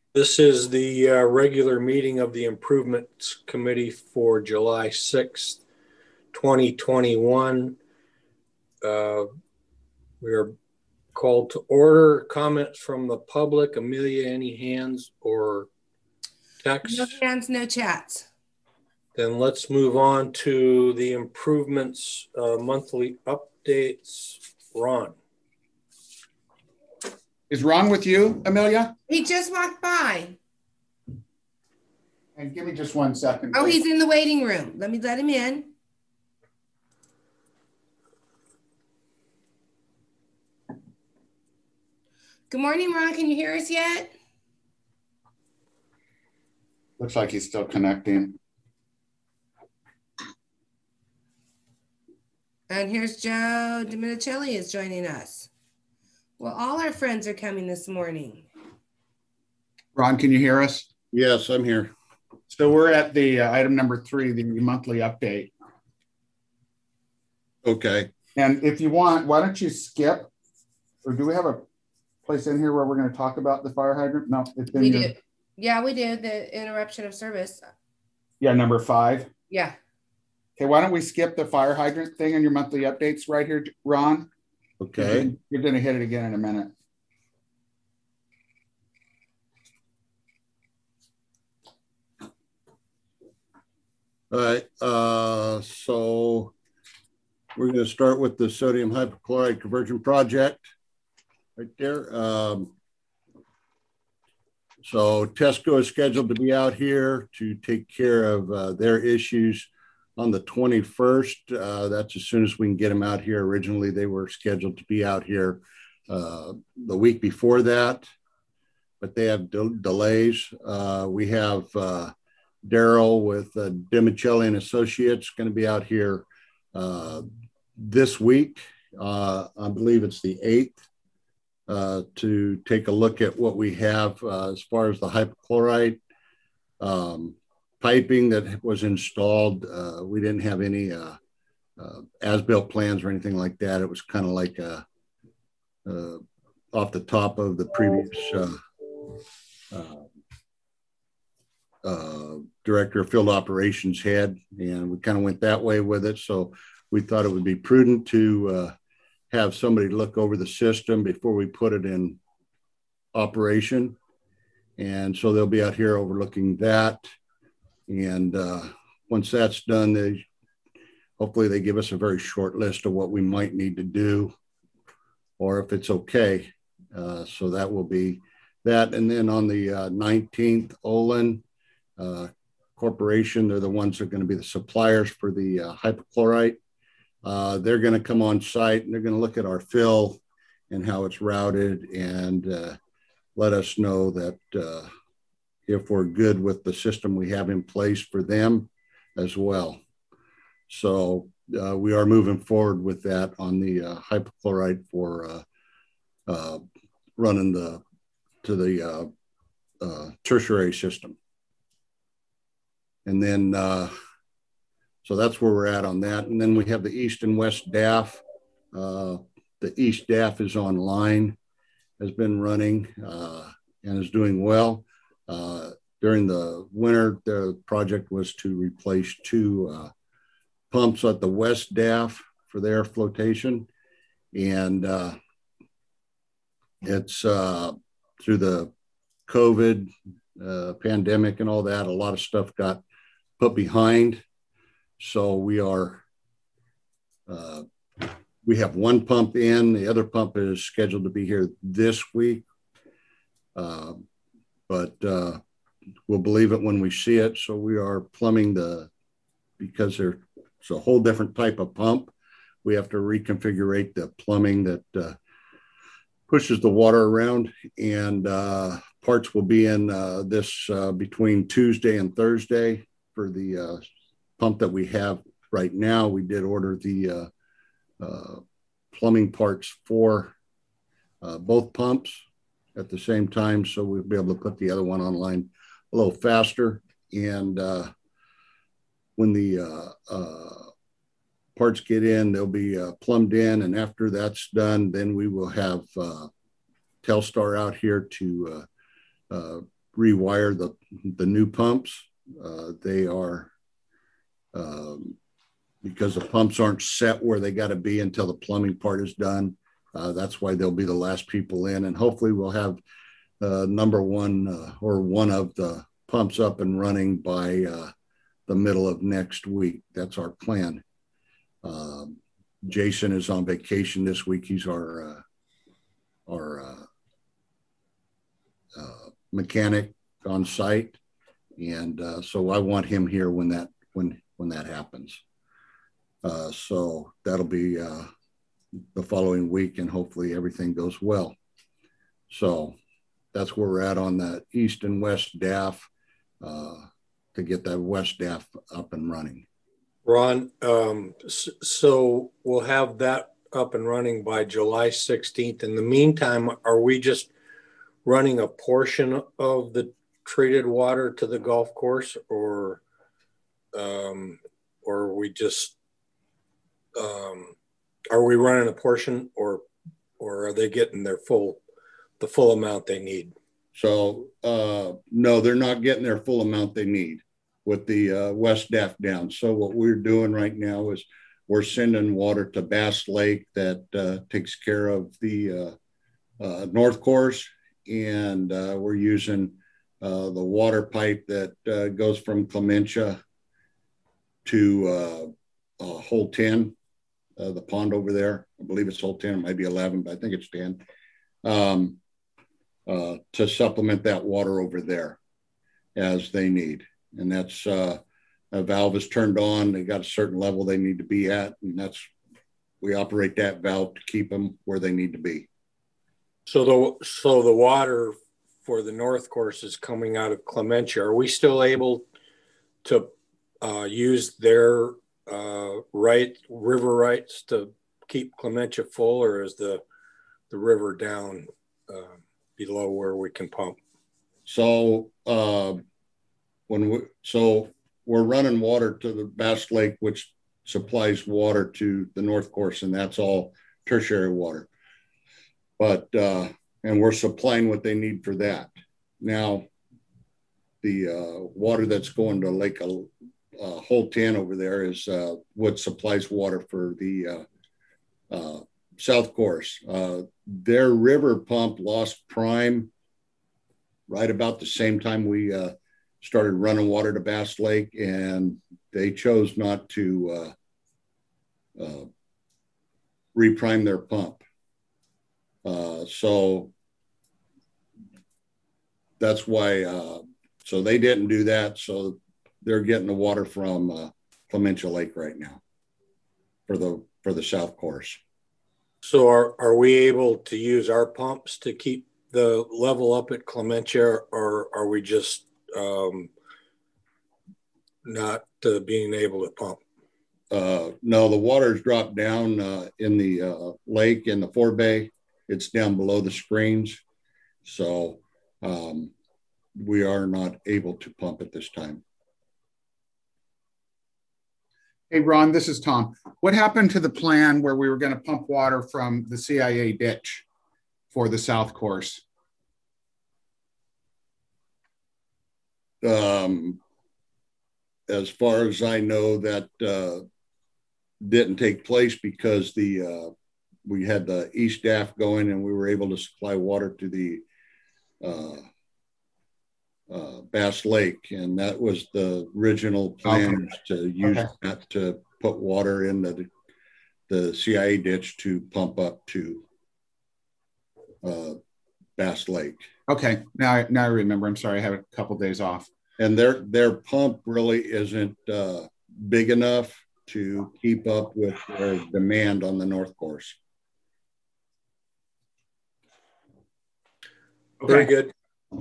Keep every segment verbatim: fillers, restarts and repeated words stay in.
This is the uh, regular meeting of the Improvements Committee for July sixth, twenty twenty-one. Uh, we are called to order. Comments from the public. Amelia, any hands or text? No hands, no chats. Then let's move on to the improvements uh, monthly updates. Ron. Is Ron with you, Amelia? He just walked by. And give me just one second. Oh, he's in the waiting room. Let me let him in. Good morning, Ron. Can you hear us yet? Looks like he's still connecting. And here's Joe Dominicelli is joining us. Well, all our friends are coming this morning. Ron, can you hear us? Yes, I'm here. So we're at the uh, item number three, the monthly update. Okay. And if you want, why don't you skip, or do we have a place in here where we're going to talk about the fire hydrant? No, it's been We your, do. Yeah, we do. The interruption of service. Yeah, number five. Yeah. Okay, why don't we skip the fire hydrant thing in your monthly updates right here, Ron? Okay. You're going to hit it again in a minute. All right. Uh, so we're going to start with the sodium hypochlorite conversion project right there. Um, so Tesco is scheduled to be out here to take care of uh, their issues on the twenty-first. Uh, that's as soon as we can get them out here. Originally, they were scheduled to be out here uh, the week before that, but they have de delays. Uh, we have uh, Daryl with uh, Dimicelli and Associates going to be out here uh, this week. Uh, I believe it's the eighth uh, to take a look at what we have uh, as far as the hypochlorite um, piping that was installed. Uh, we didn't have any uh, uh, as-built plans or anything like that. It was kind of like a, uh, off the top of the previous uh, uh, uh, director of field operations had, and we kind of went that way with it. So we thought it would be prudent to uh, have somebody look over the system before we put it in operation. And so they'll be out here overlooking that. And uh, once that's done, they hopefully they give us a very short list of what we might need to do, or if it's okay. Uh, so that will be that. And then on the uh, nineteenth, Olin uh, Corporation, they're the ones that are going to be the suppliers for the uh, hypochlorite. Uh, they're going to come on site and they're going to look at our fill and how it's routed and uh, let us know that uh, if we're good with the system we have in place for them as well. So uh, we are moving forward with that on the uh, hypochlorite for uh, uh, running the to the uh, uh, tertiary system. And then, uh, so that's where we're at on that. And then we have the East and West D A F. Uh, the East D A F is online, has been running uh, and is doing well. Uh, during the winter, the project was to replace two uh, pumps at the West D A F for their flotation. And uh, it's uh, through the COVID uh, pandemic and all that, a lot of stuff got put behind. So we are, uh, we have one pump in, the other pump is scheduled to be here this week. Uh, but uh, we'll believe it when we see it. So we are plumbing the, because there's a whole different type of pump. We have to reconfigure the plumbing that uh, pushes the water around, and uh, parts will be in uh, this uh, between Tuesday and Thursday for the uh, pump that we have right now. We did order the uh, uh, plumbing parts for uh, both pumps at the same time, so we'll be able to put the other one online a little faster. And uh, when the uh, uh, parts get in, they'll be uh, plumbed in, and after that's done, then we will have uh, Telstar out here to uh, uh, rewire the, the new pumps. Uh, they are, um, because the pumps aren't set where they got to be until the plumbing part is done. Uh, that's why they'll be the last people in, and hopefully we'll have uh, number one uh, or one of the pumps up and running by uh, the middle of next week. That's our plan. Um, Jason is on vacation this week. He's our uh, our uh, uh, mechanic on site, and uh, so I want him here when that when when that happens. Uh, so that'll be uh, the following week, and hopefully everything goes well. So that's where we're at on the east and west D A F uh, to get that west D A F up and running. Ron, um, so we'll have that up and running by July sixteenth. In the meantime, are we just running a portion of the treated water to the golf course, or um, or are we just um, are we running a portion, or or are they getting their full the full amount they need? So uh, no, they're not getting their full amount they need with the uh, west D A F down. So what we're doing right now is we're sending water to Bass Lake that uh, takes care of the uh, uh, North Course, and uh, we're using uh, the water pipe that uh, goes from Clementia to uh, uh, hole ten, uh, the pond over there. I believe it's hole ten, it might be eleven, but I think it's ten, um, uh, to supplement that water over there as they need. And that's uh, a valve is turned on. They got a certain level they need to be at, and that's we operate that valve to keep them where they need to be. So the so the water for the North Course is coming out of Clementia. Are we still able to uh, use their uh, right river rights to keep Clementia full, or is the the river down uh, below where we can pump? So. Uh, When we, so we're running water to the Bass Lake, which supplies water to the North Course, and that's all tertiary water. But, uh, and we're supplying what they need for that. Now, the uh, water that's going to Lake uh, uh, Hole ten over there is uh, what supplies water for the uh, uh, South Course. Uh, their river pump lost prime right about the same time we uh, started running water to Bass Lake, and they chose not to uh, uh, reprime their pump. Uh, so that's why, uh, so they didn't do that. So they're getting the water from uh, Clementia Lake right now for the, for the South Course. So are, are we able to use our pumps to keep the level up at Clementia, or are we just um, not uh, being able to pump? Uh, no, the water's dropped down uh, in the uh, lake in the forebay. It's down below the screens. So um, we are not able to pump at this time. Hey, Ron, this is Tom. What happened to the plan where we were going to pump water from the C I A ditch for the South Course? Um, as far as I know, that uh, didn't take place because the uh, we had the East D A F going, and we were able to supply water to the uh, uh, Bass Lake, and that was the original plan, okay, to use okay. that to put water into the, the C I A ditch to pump up to uh, Bass Lake. Okay, now I, now I remember. I'm sorry, I had a couple of days off. And their their pump really isn't uh, big enough to keep up with their demand on the North Course. Okay. Very good.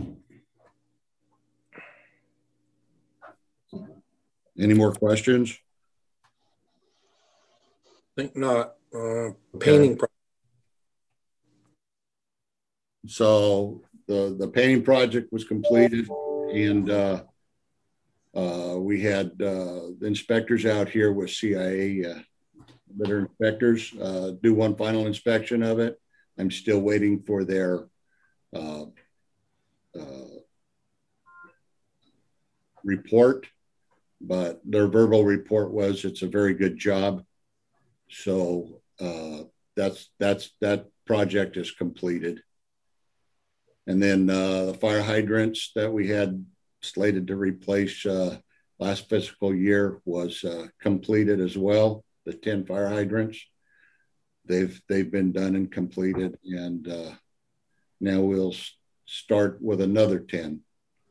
Any more questions? I think not. Uh, painting. Okay. So the, the painting project was completed, and uh, uh, we had uh, the inspectors out here with C I A uh, that are inspectors uh, do one final inspection of it. I'm still waiting for their uh, uh, report, but their verbal report was it's a very good job. So uh, that's that's that project is completed. And then uh, the fire hydrants that we had slated to replace uh, last fiscal year was uh, completed as well. The ten fire hydrants, they've they've been done and completed, and uh, now we'll start with another ten.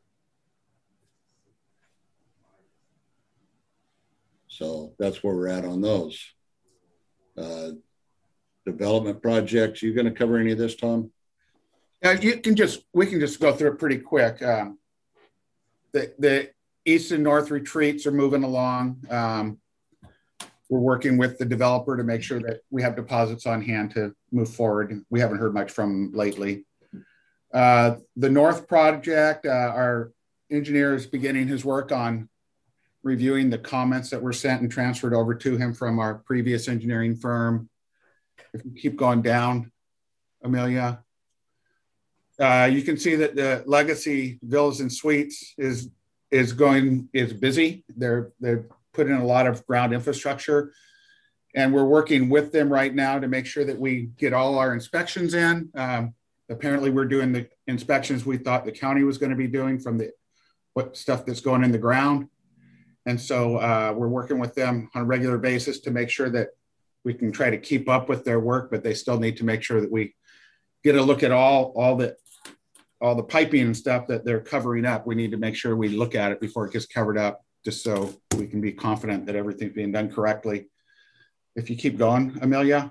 So that's where we're at on those. Uh, development projects. You going to cover any of this, Tom? Yeah, you can just, we can just go through it pretty quick. Um, the, the east and north retreats are moving along. Um, we're working with the developer to make sure that we have deposits on hand to move forward. We haven't heard much from them lately. Uh, the north project, uh, our engineer is beginning his work on reviewing the comments that were sent and transferred over to him from our previous engineering firm. If we keep going down, Amelia, uh, you can see that the Legacy Villas and Suites is is going is busy. They're they're putting in a lot of ground infrastructure, and we're working with them right now to make sure that we get all our inspections in. Um, apparently, we're doing the inspections we thought the county was going to be doing from the what stuff that's going in the ground. And so uh, we're working with them on a regular basis to make sure that we can try to keep up with their work, but they still need to make sure that we get a look at all, all, the, all the piping and stuff that they're covering up. We need to make sure we look at it before it gets covered up, just so we can be confident that everything's being done correctly. If you keep going, Amelia.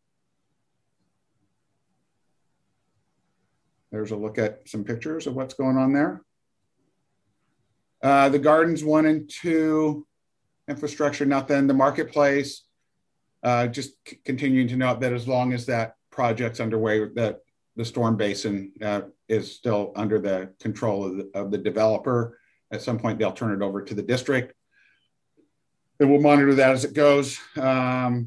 There's a look at some pictures of what's going on there. Uh, the gardens one and two, infrastructure, nothing. The marketplace, uh, just c- continuing to note that as long as that project's underway, that the storm basin uh, is still under the control of the, of the developer. At some point, they'll turn it over to the district. And we'll monitor that as it goes. Um,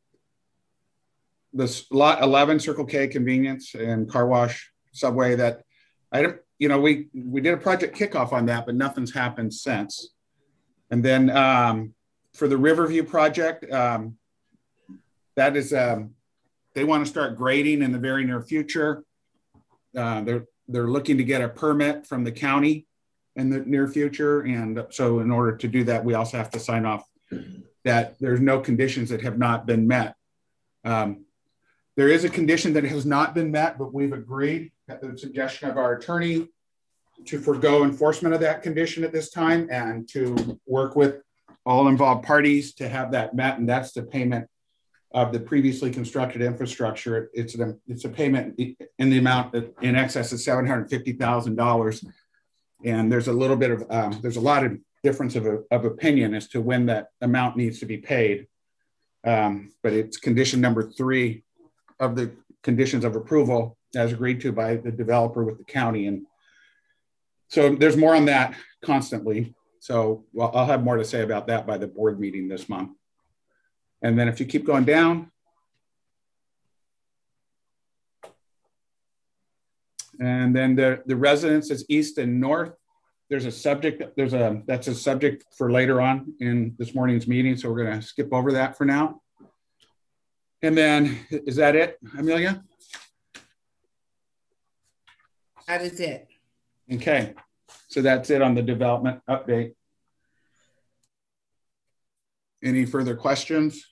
this lot eleven, Circle K convenience and car wash subway that I don't, you know, we, we did a project kickoff on that, but nothing's happened since. And then um, for the Riverview project, um, that is, um, they want to start grading in the very near future. Uh, they're, they're looking to get a permit from the county in the near future. And so in order to do that, we also have to sign off that there's no conditions that have not been met. Um, there is a condition that has not been met, but we've agreed at the suggestion of our attorney to forego enforcement of that condition at this time and to work with all involved parties to have that met. And that's the payment of the previously constructed infrastructure. It's a, it's a payment in the amount of, in excess of seven hundred fifty thousand dollars. And there's a little bit of, um, there's a lot of difference of, of opinion as to when that amount needs to be paid. Um, but it's condition number three of the conditions of approval as agreed to by the developer with the county. And so there's more on that constantly. So well, I'll have more to say about that by the board meeting this month. And then if you keep going down, and then the, the residences east and north, there's a subject, there's a, that's a subject for later on in this morning's meeting. So we're going to skip over that for now. And then, is that it, Amelia? That is it. Okay, so that's it on the development update. Any further questions?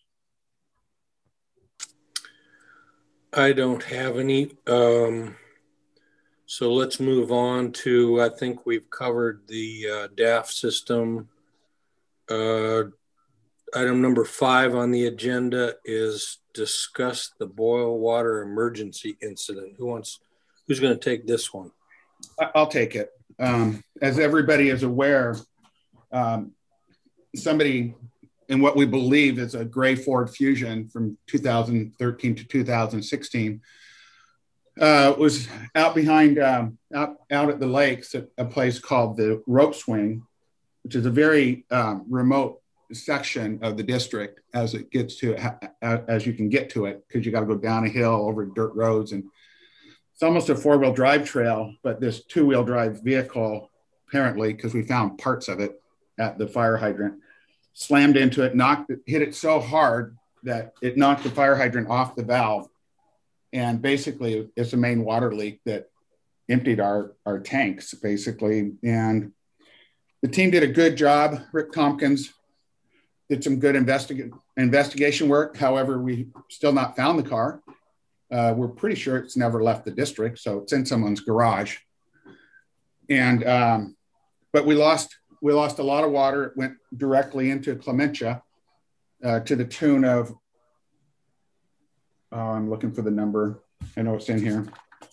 I don't have any. Um, so let's move on to, I think we've covered the uh, D A F system. Uh, item number five on the agenda is discuss the boil water emergency incident. Who wants, who's going to take this one? I'll take it. Um, as everybody is aware, um, somebody in what we believe is a gray Ford Fusion from two thousand thirteen to two thousand sixteen uh, was out behind, um, out, out at the lakes at a place called the Rope Swing, which is a very um, remote section of the district as it gets to, as you can get to it, because you got to go down a hill over dirt roads. And it's almost a four-wheel drive trail, but this two-wheel drive vehicle apparently, because we found parts of it at the fire hydrant, slammed into it, knocked it, hit it so hard that it knocked the fire hydrant off the valve. And basically it's a main water leak that emptied our, our tanks basically. And the team did a good job. Rick Tompkins did some good investig- investigation work. However, we still not found the car. Uh, we're pretty sure it's never left the district. So it's in someone's garage. And, um, but we lost, we lost a lot of water. It went directly into Clementia uh, to the tune of, oh, I'm looking for the number. I know it's in here.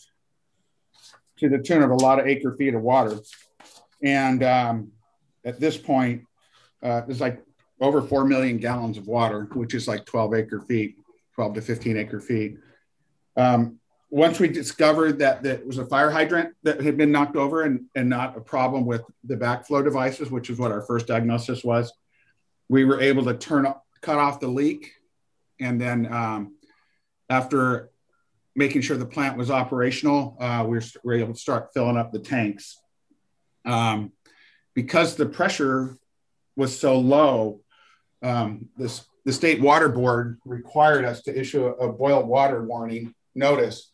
To the tune of a lot of acre feet of water. And um, at this point, uh, there's like over four million gallons of water, which is like twelve acre feet, twelve to fifteen acre feet. Um, once we discovered that that was a fire hydrant that had been knocked over and, and not a problem with the backflow devices, which is what our first diagnosis was, we were able to turn cut off the leak. And then um, after making sure the plant was operational, uh, we were, were able to start filling up the tanks. Um, because the pressure was so low, um, this, the state water board required us to issue a, a boil water warning notice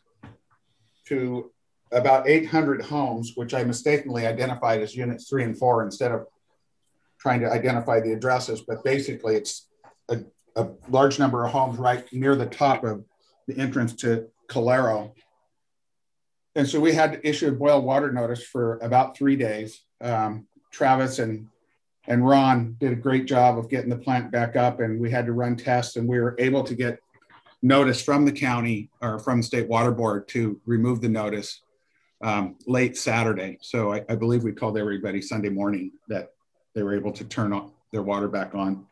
to about eight hundred homes, which I mistakenly identified as units three and four instead of trying to identify the addresses. But basically it's a, a large number of homes right near the top of the entrance to Calero. And so we had to issue a boil water notice for about three days. Um, Travis and, and Ron did a great job of getting the plant back up, and we had to run tests, and we were able to get notice from the county or from the state water board to remove the notice um, late Saturday. So I, I believe we called everybody Sunday morning that they were able to turn on their water back on.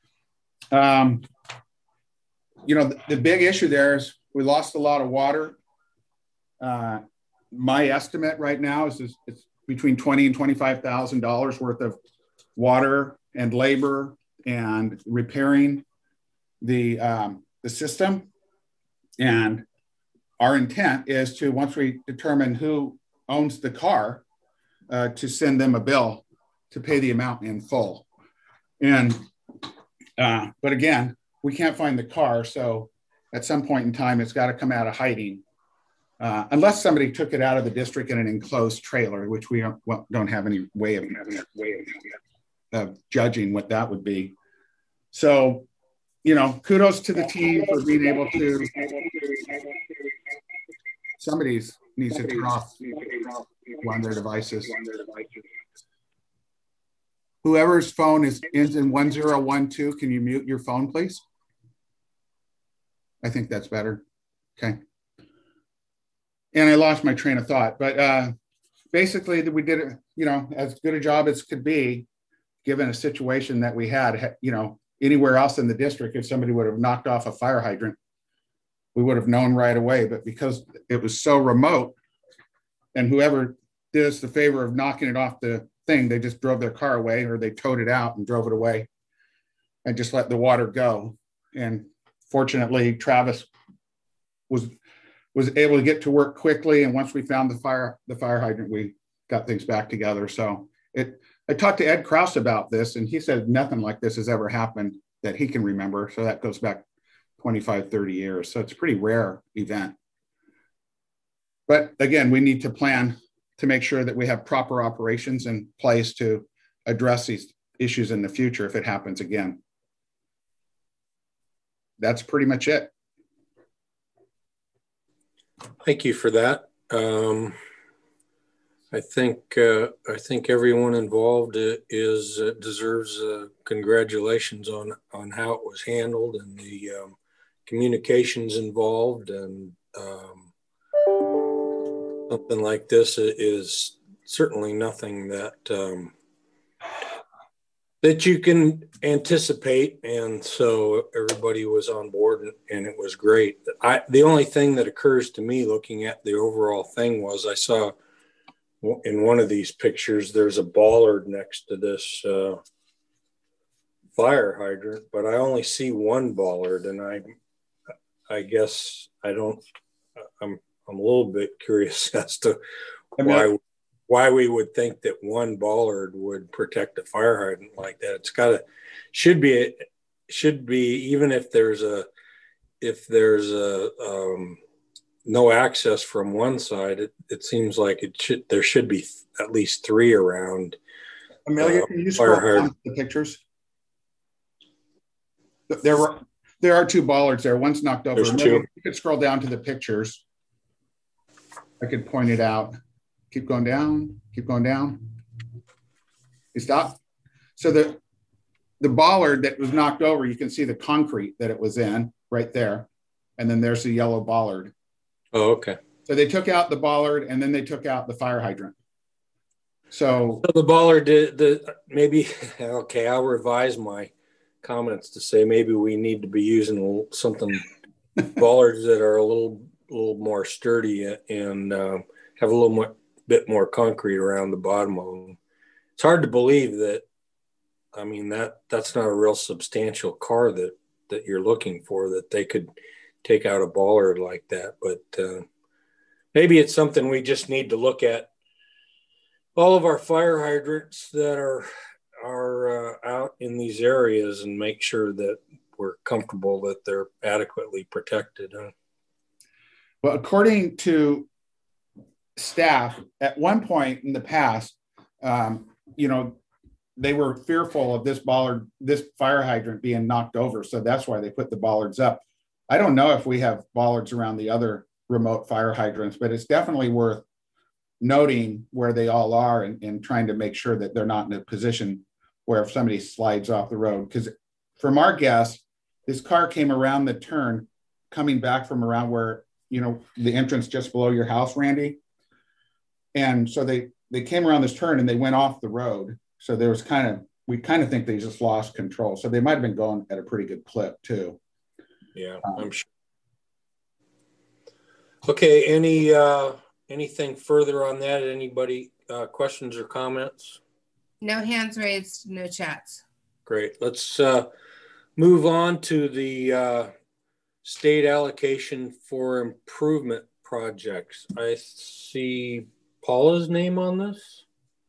Um, you know, the, the big issue there is we lost a lot of water. Uh, my estimate right now is, is it's between twenty and twenty-five thousand dollars worth of water and labor and repairing the um, the system. And our intent is to, once we determine who owns the car, uh, to send them a bill to pay the amount in full. And uh, but again, we can't find the car, so at some point in time, it's got to come out of hiding, uh, unless somebody took it out of the district in an enclosed trailer, which we don't, well, don't have any way of, way of, of judging what that would be. So, you know, kudos to the team for being able to. Somebody needs to turn off one of their devices. Whoever's phone is ends in one zero one two, can you mute your phone, please? I think that's better. Okay. And I lost my train of thought, but uh, basically we did it, you know, as good a job as could be, given a situation that we had, you know, anywhere else in the district. If somebody would have knocked off a fire hydrant, we would have known right away. But because it was so remote, and whoever did us the favor of knocking it off the thing, they just drove their car away, or they towed it out and drove it away and just let the water go. And fortunately, Travis was was able to get to work quickly. And once we found the fire, the fire hydrant, we got things back together. So it, I talked to Ed Krause about this, and he said nothing like this has ever happened that he can remember. So that goes back twenty-five, thirty years. So it's a pretty rare event. But again, we need to plan to make sure that we have proper operations in place to address these issues in the future if it happens again. That's pretty much it. Thank you for that. Um, I think uh, I think everyone involved is uh, deserves uh, congratulations on on how it was handled and the um, communications involved, and um, something like this is certainly nothing that um, that you can anticipate, and so everybody was on board, and, and it was great. I the only thing that occurs to me looking at the overall thing was I saw in one of these pictures there's a bollard next to this uh, fire hydrant, but I only see one bollard, and I I guess I don't. I'm I'm a little bit curious as to why why we would think that one bollard would protect a fire hydrant like that. It's got to, should be, should be, even if there's a, if there's a, um, no access from one side, it, it seems like it should, there should be at least three around. Amelia, uh, can you scroll down to the pictures? There were, there are two bollards there. One's knocked over. There's Amelia, two. you could scroll down to the pictures. I could point it out. Keep going down, keep going down. You stop. So the, the bollard that was knocked over, you can see the concrete that it was in right there. And then there's the yellow bollard. Oh, okay. So they took out the bollard and then they took out the fire hydrant. So, So the bollard did the, maybe, okay, I'll revise my comments to say maybe we need to be using something, bollards that are a little, little more sturdy and uh, have a little more, bit more concrete around the bottom of them. It's hard to believe that, I mean, that that's not a real substantial car that, that you're looking for, that they could take out a bollard like that. But uh, maybe it's something we just need to look at. All of our fire hydrants that are are uh, out in these areas and make sure that we're comfortable that they're adequately protected. Huh? well, according to staff, at one point in the past, um, you know, they were fearful of this bollard, this fire hydrant being knocked over. So that's why they put the bollards up. I don't know if we have bollards around the other remote fire hydrants, but it's definitely worth noting where they all are and, and trying to make sure that they're not in a position where if somebody slides off the road. Because from our guess, this car came around the turn, coming back from around where, you know, the entrance just below your house, Randy. And so they, they came around this turn and they went off the road. So there was kind of, we kind of think they just lost control. So they might've been going at a pretty good clip too. Yeah, um, I'm sure. Okay, any, uh, anything further on that? Anybody, uh, questions or comments? No hands raised, no chats. Great. Let's uh, move on to the uh, state allocation for improvement projects. I see Paula's name on this.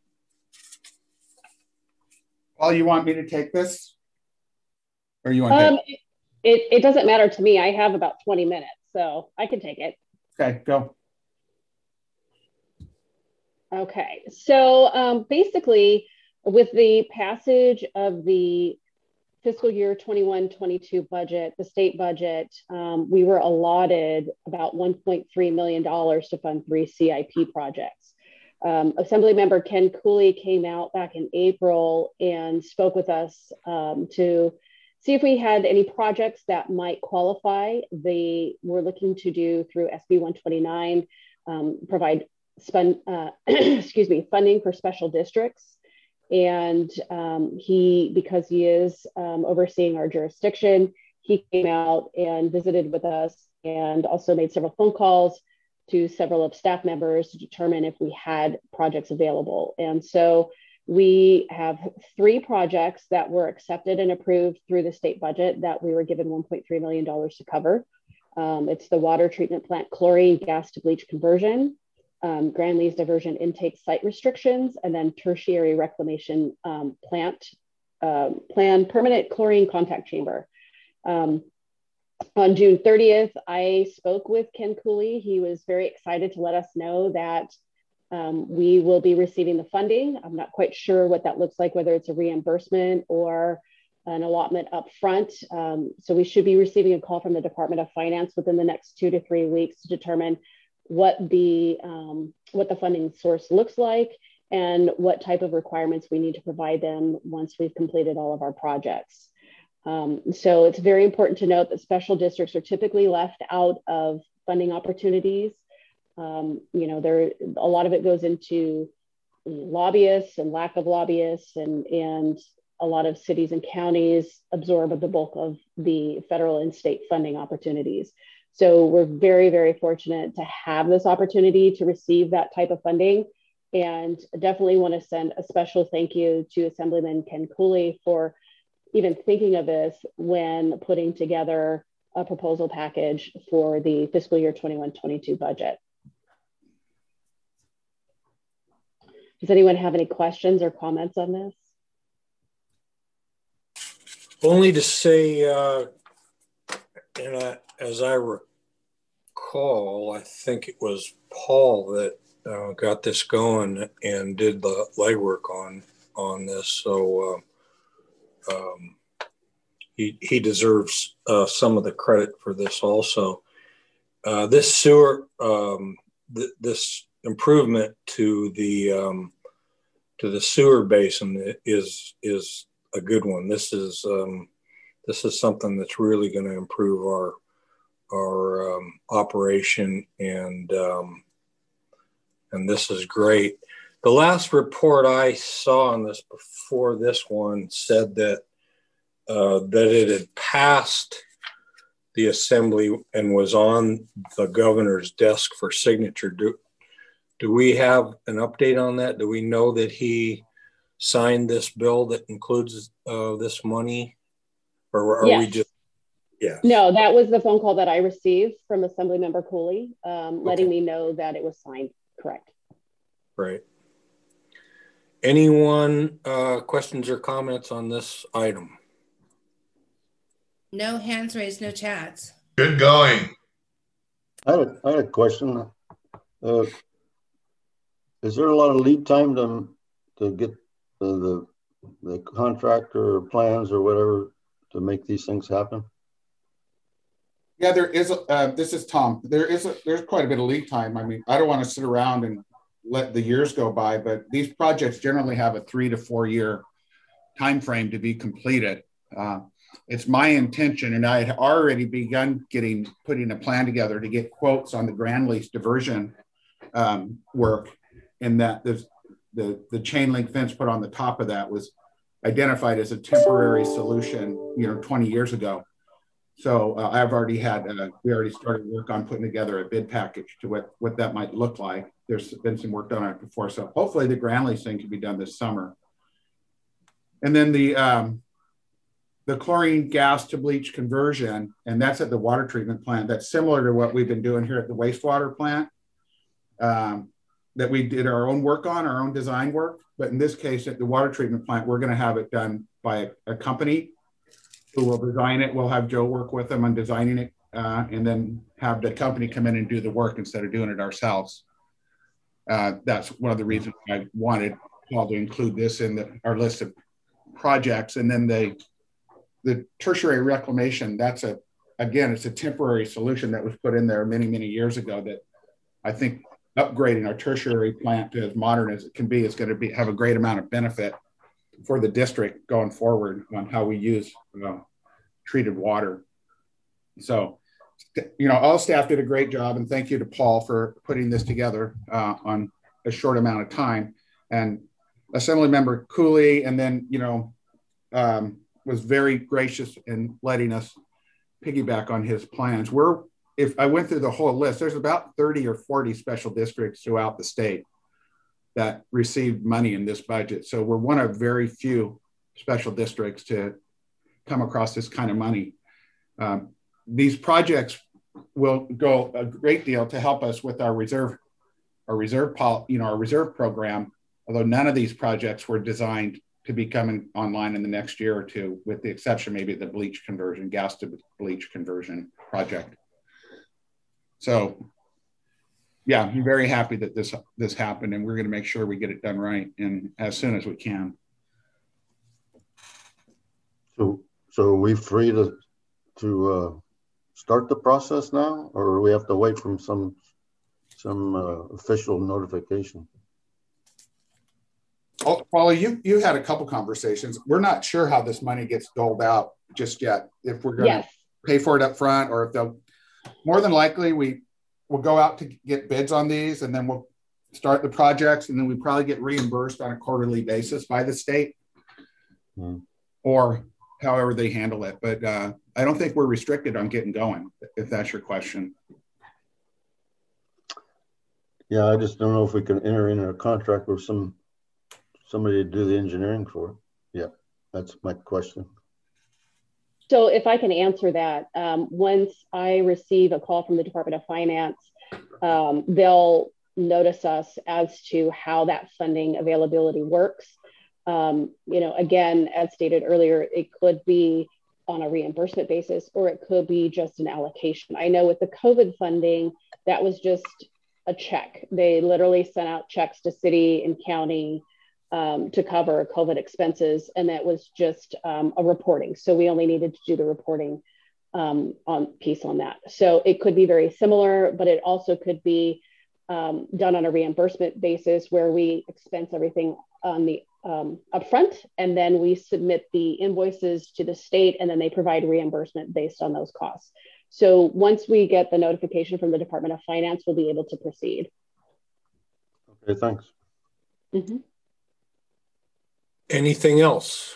Paul, you want me to take this? Or you want um, to take it? It doesn't matter to me. I have about twenty minutes, so I can take it. Okay, go. Okay, so um, basically, with the passage of the fiscal year twenty-one twenty-two budget, the state budget, um, we were allotted about one point three million dollars to fund three C I P projects. Um, Assemblymember Ken Cooley came out back in April and spoke with us um, to see if we had any projects that might qualify. They were looking to do through S B one twenty-nine, um, provide spend, uh, excuse me, funding for special districts. And um, he, because he is um, overseeing our jurisdiction, he came out and visited with us and also made several phone calls to several of staff members to determine if we had projects available. And so we have three projects that were accepted and approved through the state budget that we were given one point three million dollars to cover. Um, it's the water treatment plant chlorine gas to bleach conversion, Um, Grand Lee's diversion intake site restrictions, and then tertiary reclamation um, plant uh, plan permanent chlorine contact chamber. Um, on June thirtieth, I spoke with Ken Cooley. He was very excited to let us know that um, we will be receiving the funding. I'm not quite sure what that looks like, whether it's a reimbursement or an allotment up front. Um, so we should be receiving a call from the Department of Finance within the next two to three weeks to determine what the um, what the funding source looks like and what type of requirements we need to provide them once we've completed all of our projects. Um, so it's very important to note that special districts are typically left out of funding opportunities. Um, you know, there a lot of it goes into lobbyists and lack of lobbyists, and and a lot of cities and counties absorb the bulk of the federal and state funding opportunities. So we're very, very fortunate to have this opportunity to receive that type of funding, and definitely want to send a special thank you to Assemblyman Ken Cooley for even thinking of this when putting together a proposal package for the fiscal year twenty-one twenty-two budget. Does anyone have any questions or comments on this? Only to say, uh, and I, as I recall, I think it was Paul that uh, got this going and did the legwork on on this. So uh, um, he he deserves uh, some of the credit for this also. Uh, this sewer, um, th this improvement to the um, to the sewer basin is is a good one. This is um, this is something that's really going to improve our our um, operation, and um, and this is great. The last report I saw on this before this one said that uh, that it had passed the assembly and was on the governor's desk for signature. Do, do we have an update on that? Do we know that he signed this bill that includes uh, this money? Or are yes. we just, yeah. No, that was the phone call that I received from Assemblymember Cooley, um, letting Okay. me know that it was signed, correct. Right. Anyone, uh, questions or comments on this item? No hands raised, no chats. Good going. I had a, I had a question. Uh, is there a lot of lead time to, to get the, the, the contractor plans or whatever to make these things happen? Yeah, there is. Uh, this is Tom. There is. A, there's quite a bit of lead time. I mean, I don't want to sit around and let the years go by, but these projects generally have a three to four year time frame to be completed. Uh, it's my intention, and I had already begun getting putting a plan together to get quotes on the Grand Lease diversion um, work, and that the the the chain link fence put on the top of that was identified as a temporary solution, you know, twenty years ago. So uh, I've already had, uh, we already started work on putting together a bid package to what, what that might look like. There's been some work done on it before. So hopefully the Grand Lease thing can be done this summer. And then the, um, the chlorine gas to bleach conversion, and that's at the water treatment plant. That's similar to what we've been doing here at the wastewater plant um, that we did our own work on, our own design work. But in this case, at the water treatment plant, we're going to have it done by a, a company who will design it. We'll have Joe work with them on designing it uh, and then have the company come in and do the work instead of doing it ourselves. Uh, that's one of the reasons I wanted Paul to include this in the, our list of projects. And then the, the tertiary reclamation, that's a, again, it's a temporary solution that was put in there many, many years ago that I think upgrading our tertiary plant to as modern as it can be is going to be have a great amount of benefit for the district going forward on how we use uh, treated water. So, you know, all staff did a great job, and thank you to Paul for putting this together uh, on a short amount of time. And Assemblymember Cooley, and then, you know, um, was very gracious in letting us piggyback on his plans. We're, if I went through the whole list, there's about thirty or forty special districts throughout the state that received money in this budget. So we're one of very few special districts to come across this kind of money. Um, these projects will go a great deal to help us with our reserve, our reserve, you know, our reserve program. Although none of these projects were designed to be coming online in the next year or two, with the exception maybe the bleach conversion, gas to bleach conversion project. So, yeah, I'm very happy that this this happened, and we're going to make sure we get it done right and as soon as we can. So, so are we free to to uh, start the process now, or do we have to wait from some some uh, official notification? Oh, Paula, you you had a couple conversations. We're not sure how this money gets doled out just yet. If we're going to Yes. pay for it up front, or if they'll. More than likely, we will go out to get bids on these, and then we'll start the projects, and then we probably get reimbursed on a quarterly basis by the state, Hmm. or however they handle it. But uh, I don't think we're restricted on getting going, if that's your question. Yeah, I just don't know if we can enter into a contract with some somebody to do the engineering for it. Yeah, that's my question. So if I can answer that, um, once I receive a call from the Department of Finance, um, they'll notice us as to how that funding availability works. Um, you know, again, as stated earlier, it could be on a reimbursement basis, or it could be just an allocation. I know with the COVID funding, that was just a check. They literally sent out checks to city and county um, to cover COVID expenses, and that was just um, a reporting. So we only needed to do the reporting um, on piece on that. So it could be very similar, but it also could be um, done on a reimbursement basis where we expense everything on the um, upfront, and then we submit the invoices to the state, and then they provide reimbursement based on those costs. So once we get the notification from the Department of Finance, we'll be able to proceed. Okay, thanks. Mm-hmm. Anything else?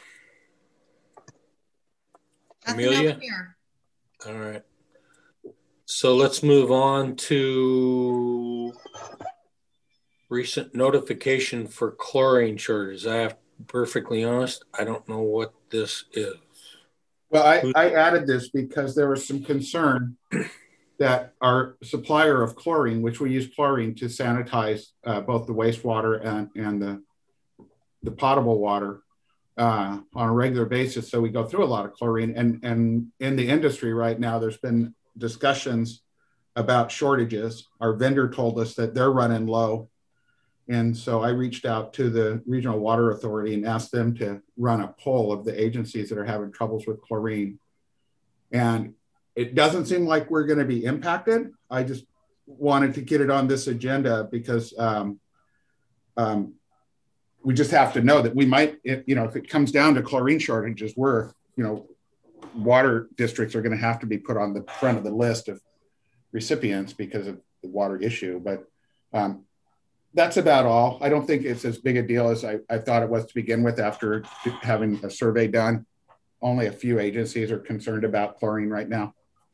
Nothing Amelia? over here. All right. So let's move on to recent notification for chlorine shortages. I have to be perfectly honest, I don't know what this is. Well, I, I added this because there was some concern that our supplier of chlorine, which we use chlorine to sanitize uh, both the wastewater and, and the, the potable water uh, on a regular basis. So we go through a lot of chlorine, and, and in the industry right now, there's been discussions about shortages. Our vendor told us that they're running low. And so I reached out to the Regional Water Authority and asked them to run a poll of the agencies that are having troubles with chlorine. And it doesn't seem like we're going to be impacted. I just wanted to get it on this agenda because um, um, we just have to know that we might, if, you know, if it comes down to chlorine shortages, we're, you know, water districts are going to have to be put on the front of the list of recipients because of the water issue. But um, that's about all. I don't think it's as big a deal as I, I thought it was to begin with after having a survey done. Only a few agencies are concerned about chlorine right now.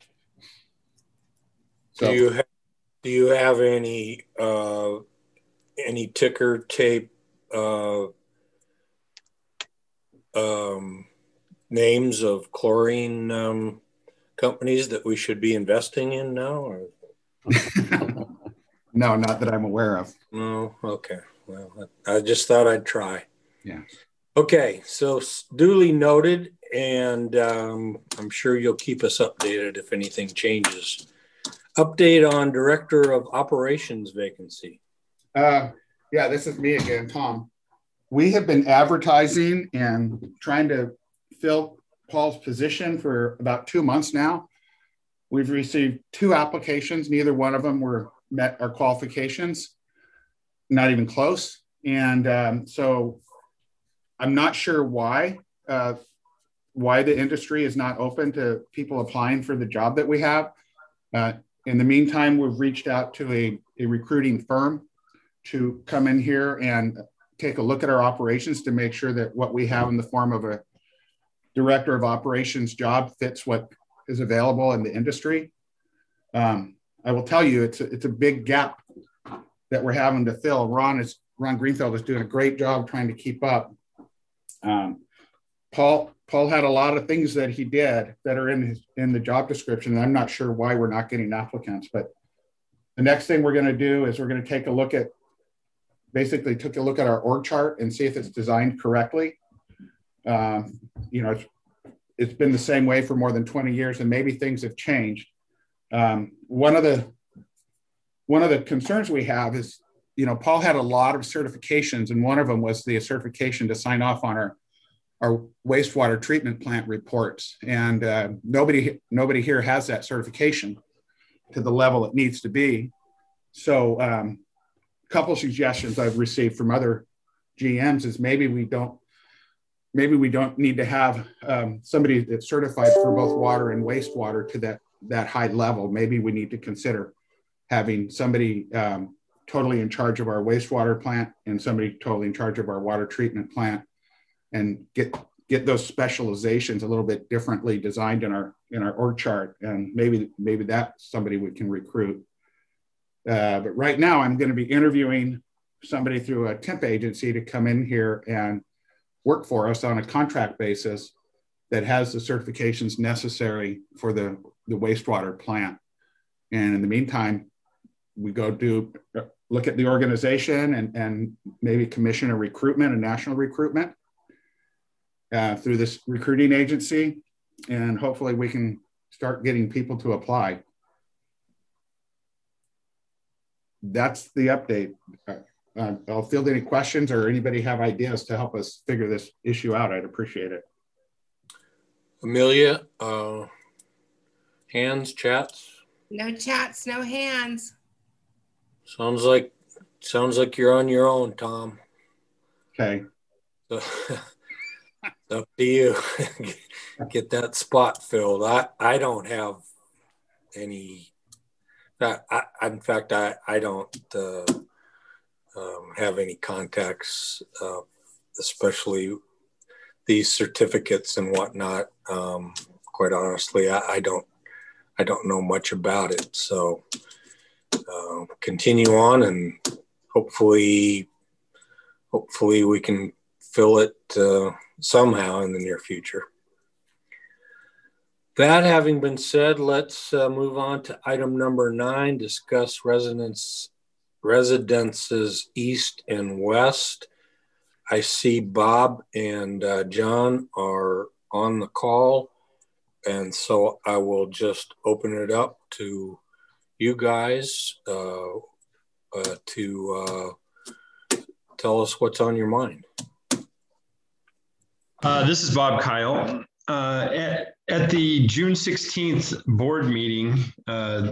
So, do you have, do you have any uh, any ticker tape uh, um, names of chlorine um, companies that we should be investing in now? Or? No, not that I'm aware of. No, okay. Well, I just thought I'd try. Yeah. Okay, so duly noted, and um, I'm sure you'll keep us updated if anything changes. Update on Director of Operations vacancy. Uh, yeah, this is me again, Tom. We have been advertising and trying to fill Paul's position for about two months now. We've received two applications. Neither one of them were met our qualifications, not even close. And um, so I'm not sure why, uh, why the industry is not open to people applying for the job that we have. Uh, in the meantime, we've reached out to a, a recruiting firm to come in here and take a look at our operations to make sure that what we have in the form of a director of operations job fits what is available in the industry. Um, I will tell you, it's a, it's a big gap that we're having to fill. Ron is Ron Greenfield is doing a great job trying to keep up. Um, Paul Paul had a lot of things that he did that are in his in the job description. And I'm not sure why we're not getting applicants, but the next thing we're going to do is we're going to take a look at basically took a look at our org chart and see if it's designed correctly. Um, you know, it's, it's been the same way for more than twenty years, and maybe things have changed. Um, one of the one of the concerns we have is, you know, Paul had a lot of certifications, and one of them was the certification to sign off on our our wastewater treatment plant reports. And uh, nobody nobody here has that certification to the level it needs to be. So um, a couple suggestions I've received from other G Ms is maybe we don't maybe we don't need to have um, somebody that's certified for both water and wastewater to that that high level. Maybe we need to consider having somebody um, totally in charge of our wastewater plant and somebody totally in charge of our water treatment plant, and get get those specializations a little bit differently designed in our in our org chart. And maybe maybe that's somebody we can recruit. Uh, but right now I'm going to be interviewing somebody through a temp agency to come in here and work for us on a contract basis that has the certifications necessary for the, the wastewater plant. And in the meantime, we go do look at the organization and, and maybe commission a recruitment, a national recruitment uh, through this recruiting agency. And hopefully we can start getting people to apply. That's the update. Uh, I'll field any questions or anybody have ideas to help us figure this issue out. I'd appreciate it. Amelia, uh, hands, chats? No chats, no hands. Sounds like sounds like you're on your own, Tom. Okay. So, it's up to you. Get that spot filled. I, I don't have any. I, I, in fact, I, I don't uh, um, have any contacts, uh, especially these certificates and whatnot. Um, quite honestly, I, I don't I don't know much about it. So uh, continue on, and hopefully, hopefully we can fill it uh, somehow in the near future. That having been said, let's uh, move on to item number nine, discuss residents, residences east and west. I see Bob and uh, John are on the call, and so I will just open it up to you guys uh, uh, to uh, tell us what's on your mind. Uh, this is Bob Kyle. Uh, at, at the June sixteenth board meeting, uh,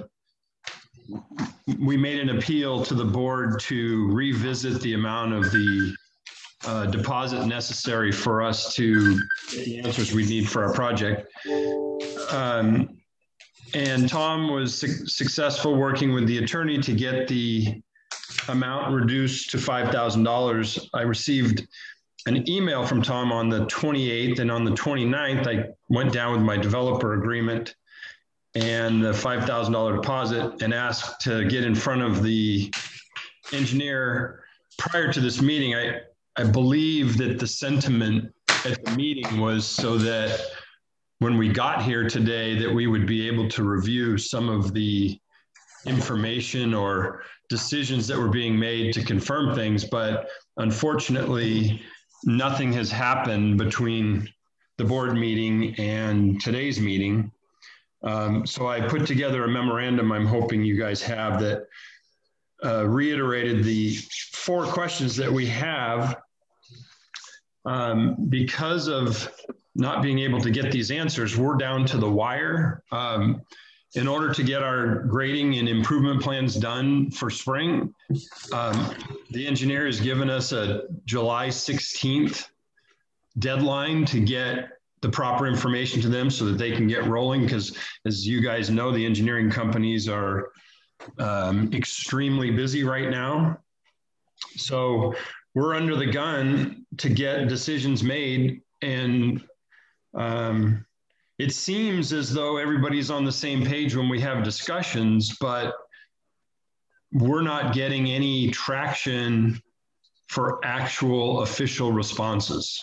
we made an appeal to the board to revisit the amount of the uh, deposit necessary for us to get the answers we need for our project. Um, and Tom was su- successful working with the attorney to get the amount reduced to five thousand dollars. I received an email from Tom on the twenty-eighth, and on the twenty-ninth, I went down with my developer agreement and the five thousand dollars deposit and asked to get in front of the engineer prior to this meeting. I, I believe that the sentiment at the meeting was so that when we got here today, that we would be able to review some of the information or decisions that were being made to confirm things. But unfortunately, nothing has happened between the board meeting and today's meeting. Um, so I put together a memorandum I'm hoping you guys have that uh, reiterated the four questions that we have. Um, because of not being able to get these answers, we're down to the wire. Um, in order to get our grading and improvement plans done for spring, um, the engineer has given us a July sixteenth deadline to get the proper information to them so that they can get rolling. Because as you guys know, the engineering companies are um, extremely busy right now. So we're under the gun to get decisions made. And um, it seems as though everybody's on the same page when we have discussions, but we're not getting any traction for actual official responses.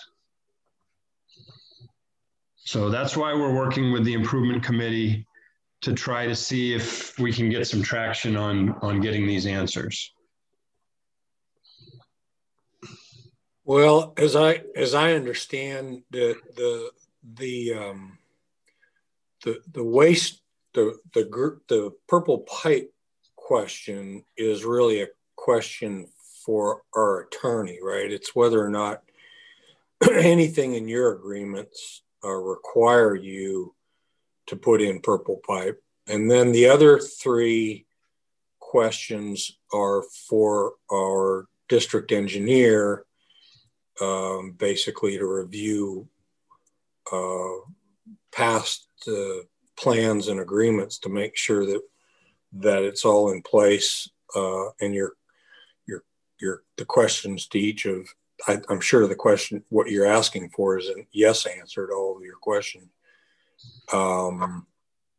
So that's why we're working with the improvement committee to try to see if we can get some traction on, on getting these answers. Well, as I as I understand the the the um, the the waste the the group the purple pipe question is really a question for our attorney, right? It's whether or not anything in your agreements uh, require you to put in purple pipe, and then the other three questions are for our district engineer. Um, basically to review uh, past uh, plans and agreements to make sure that that it's all in place. Uh, and your your your the questions to each of I, I'm sure the question what you're asking for is a yes answer to all of your questions. Um,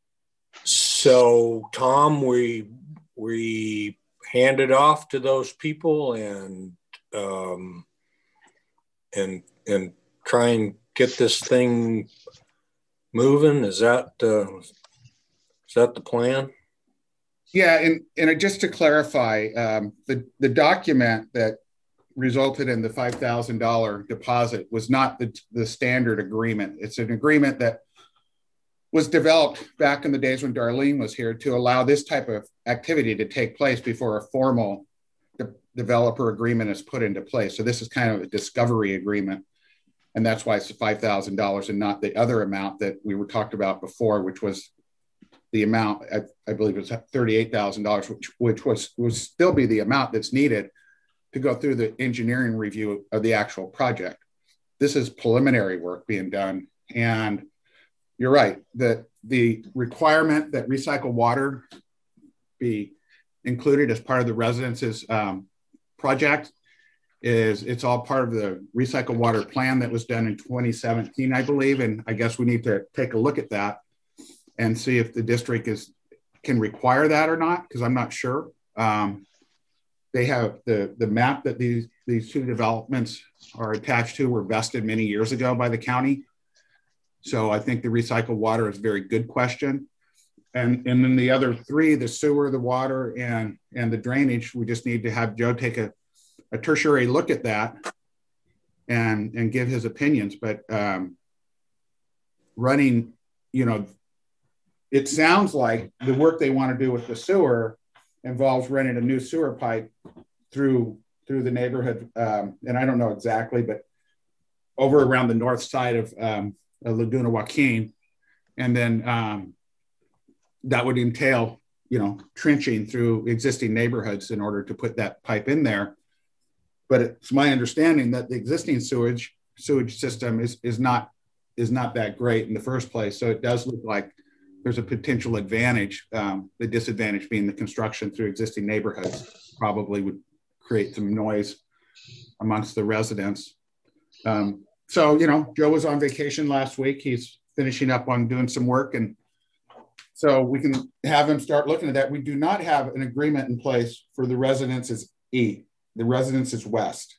so Tom, we we hand it off to those people and. Um, and and try and get this thing moving. Is that uh, is that the plan? Yeah, and, and just to clarify, um, the, the document that resulted in the five thousand dollars deposit was not the, the standard agreement. It's an agreement that was developed back in the days when Darlene was here to allow this type of activity to take place before a formal de- developer agreement is put into place. So this is kind of a discovery agreement. And that's why it's five thousand dollars and not the other amount that we were talked about before, which was the amount, I, I believe it was thirty-eight thousand dollars, which, which was would still be the amount that's needed to go through the engineering review of the actual project. This is preliminary work being done. And you're right, that the requirement that recycled water be included as part of the residence's um, project is it's all part of the recycled water plan that was done in twenty seventeen, I believe. And I guess we need to take a look at that and see if the district is can require that or not, because I'm not sure. Um, they have the, the map that these, these two developments are attached to were vested many years ago by the county. So I think the recycled water is a very good question. And, and then the other three, the sewer, the water, and, and the drainage, we just need to have Joe take a, a tertiary look at that and, and give his opinions. But um, running, you know, it sounds like the work they want to do with the sewer involves running a new sewer pipe through through the neighborhood. Um, and I don't know exactly, but over around the north side of, um, of Laguna Joaquin. And then um, that would entail, you know, trenching through existing neighborhoods in order to put that pipe in there. But it's my understanding that the existing sewage sewage system is, is not is not that great in the first place. So it does look like there's a potential advantage. Um, the disadvantage being the construction through existing neighborhoods probably would create some noise amongst the residents. Um, so, you know, Joe was on vacation last week. He's finishing up on doing some work. And so we can have him start looking at that. We do not have an agreement in place for the residences E, the residences West.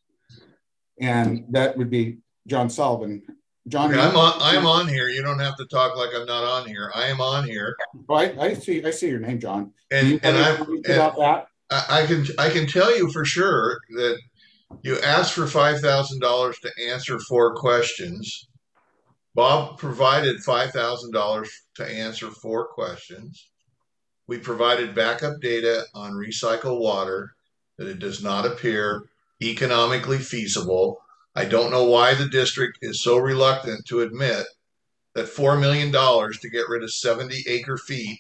And that would be John Sullivan. John, okay, I'm on. I'm on here. You don't have to talk like I'm not on here. I am on here. Oh, I, I see. I see your name, John. And and I about that. I, I can I can tell you for sure that you asked for five thousand dollars to answer four questions. Bob provided five thousand dollars to answer four questions. We provided backup data on recycled water that it does not appear economically feasible. I don't know why the district is so reluctant to admit that four million dollars to get rid of seventy acre feet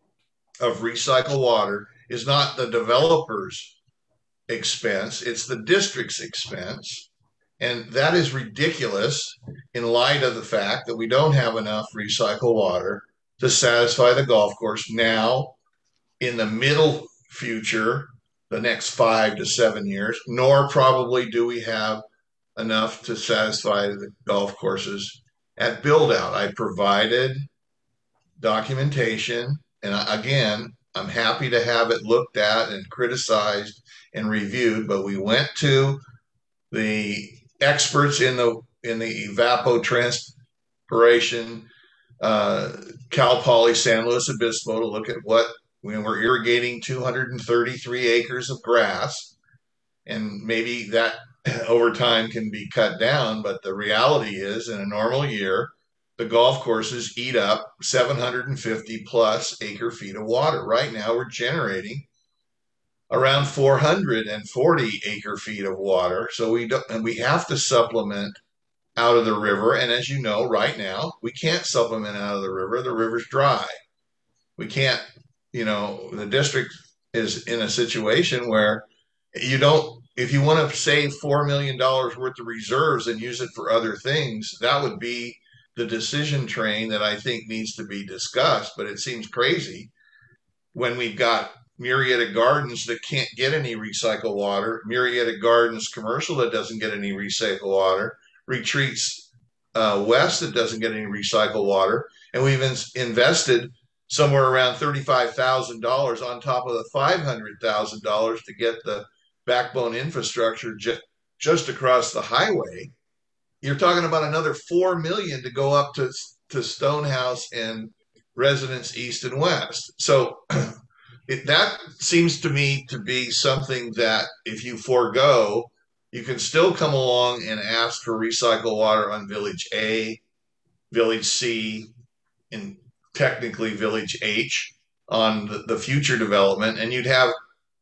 of recycled water is not the developer's expense, it's the district's expense. And that is ridiculous in light of the fact that we don't have enough recycled water to satisfy the golf course now, in the middle future, the next five to seven years, nor probably do we have enough to satisfy the golf courses at build out. I provided documentation, and again, I'm happy to have it looked at and criticized and reviewed, but we went to the experts in the in the evapotranspiration, uh, Cal Poly San Luis Obispo, to look at what when we're irrigating two hundred thirty-three acres of grass, and maybe that over time can be cut down, but the reality is in a normal year, the golf courses eat up seven hundred fifty plus acre feet of water. Right now we're generating around four hundred forty acre feet of water. So we don't, and we have to supplement out of the river. And as you know, right now we can't supplement out of the river. The river's dry. We can't, you know, the district is in a situation where you don't, if you want to save four million dollars worth of reserves and use it for other things, that would be the decision train that I think needs to be discussed. But it seems crazy when we've got Murrieta Gardens that can't get any recycled water, Murrieta Gardens commercial that doesn't get any recycled water, Retreats uh, West that doesn't get any recycled water. And we've in invested somewhere around thirty-five thousand dollars on top of the five hundred thousand dollars to get the backbone infrastructure just, just across the highway. You're talking about another four million to go up to, to Stonehouse and Residence East and West. So it, that seems to me to be something that if you forego, you can still come along and ask for recycled water on Village A, Village C, and technically Village H on the, the future development, and you'd have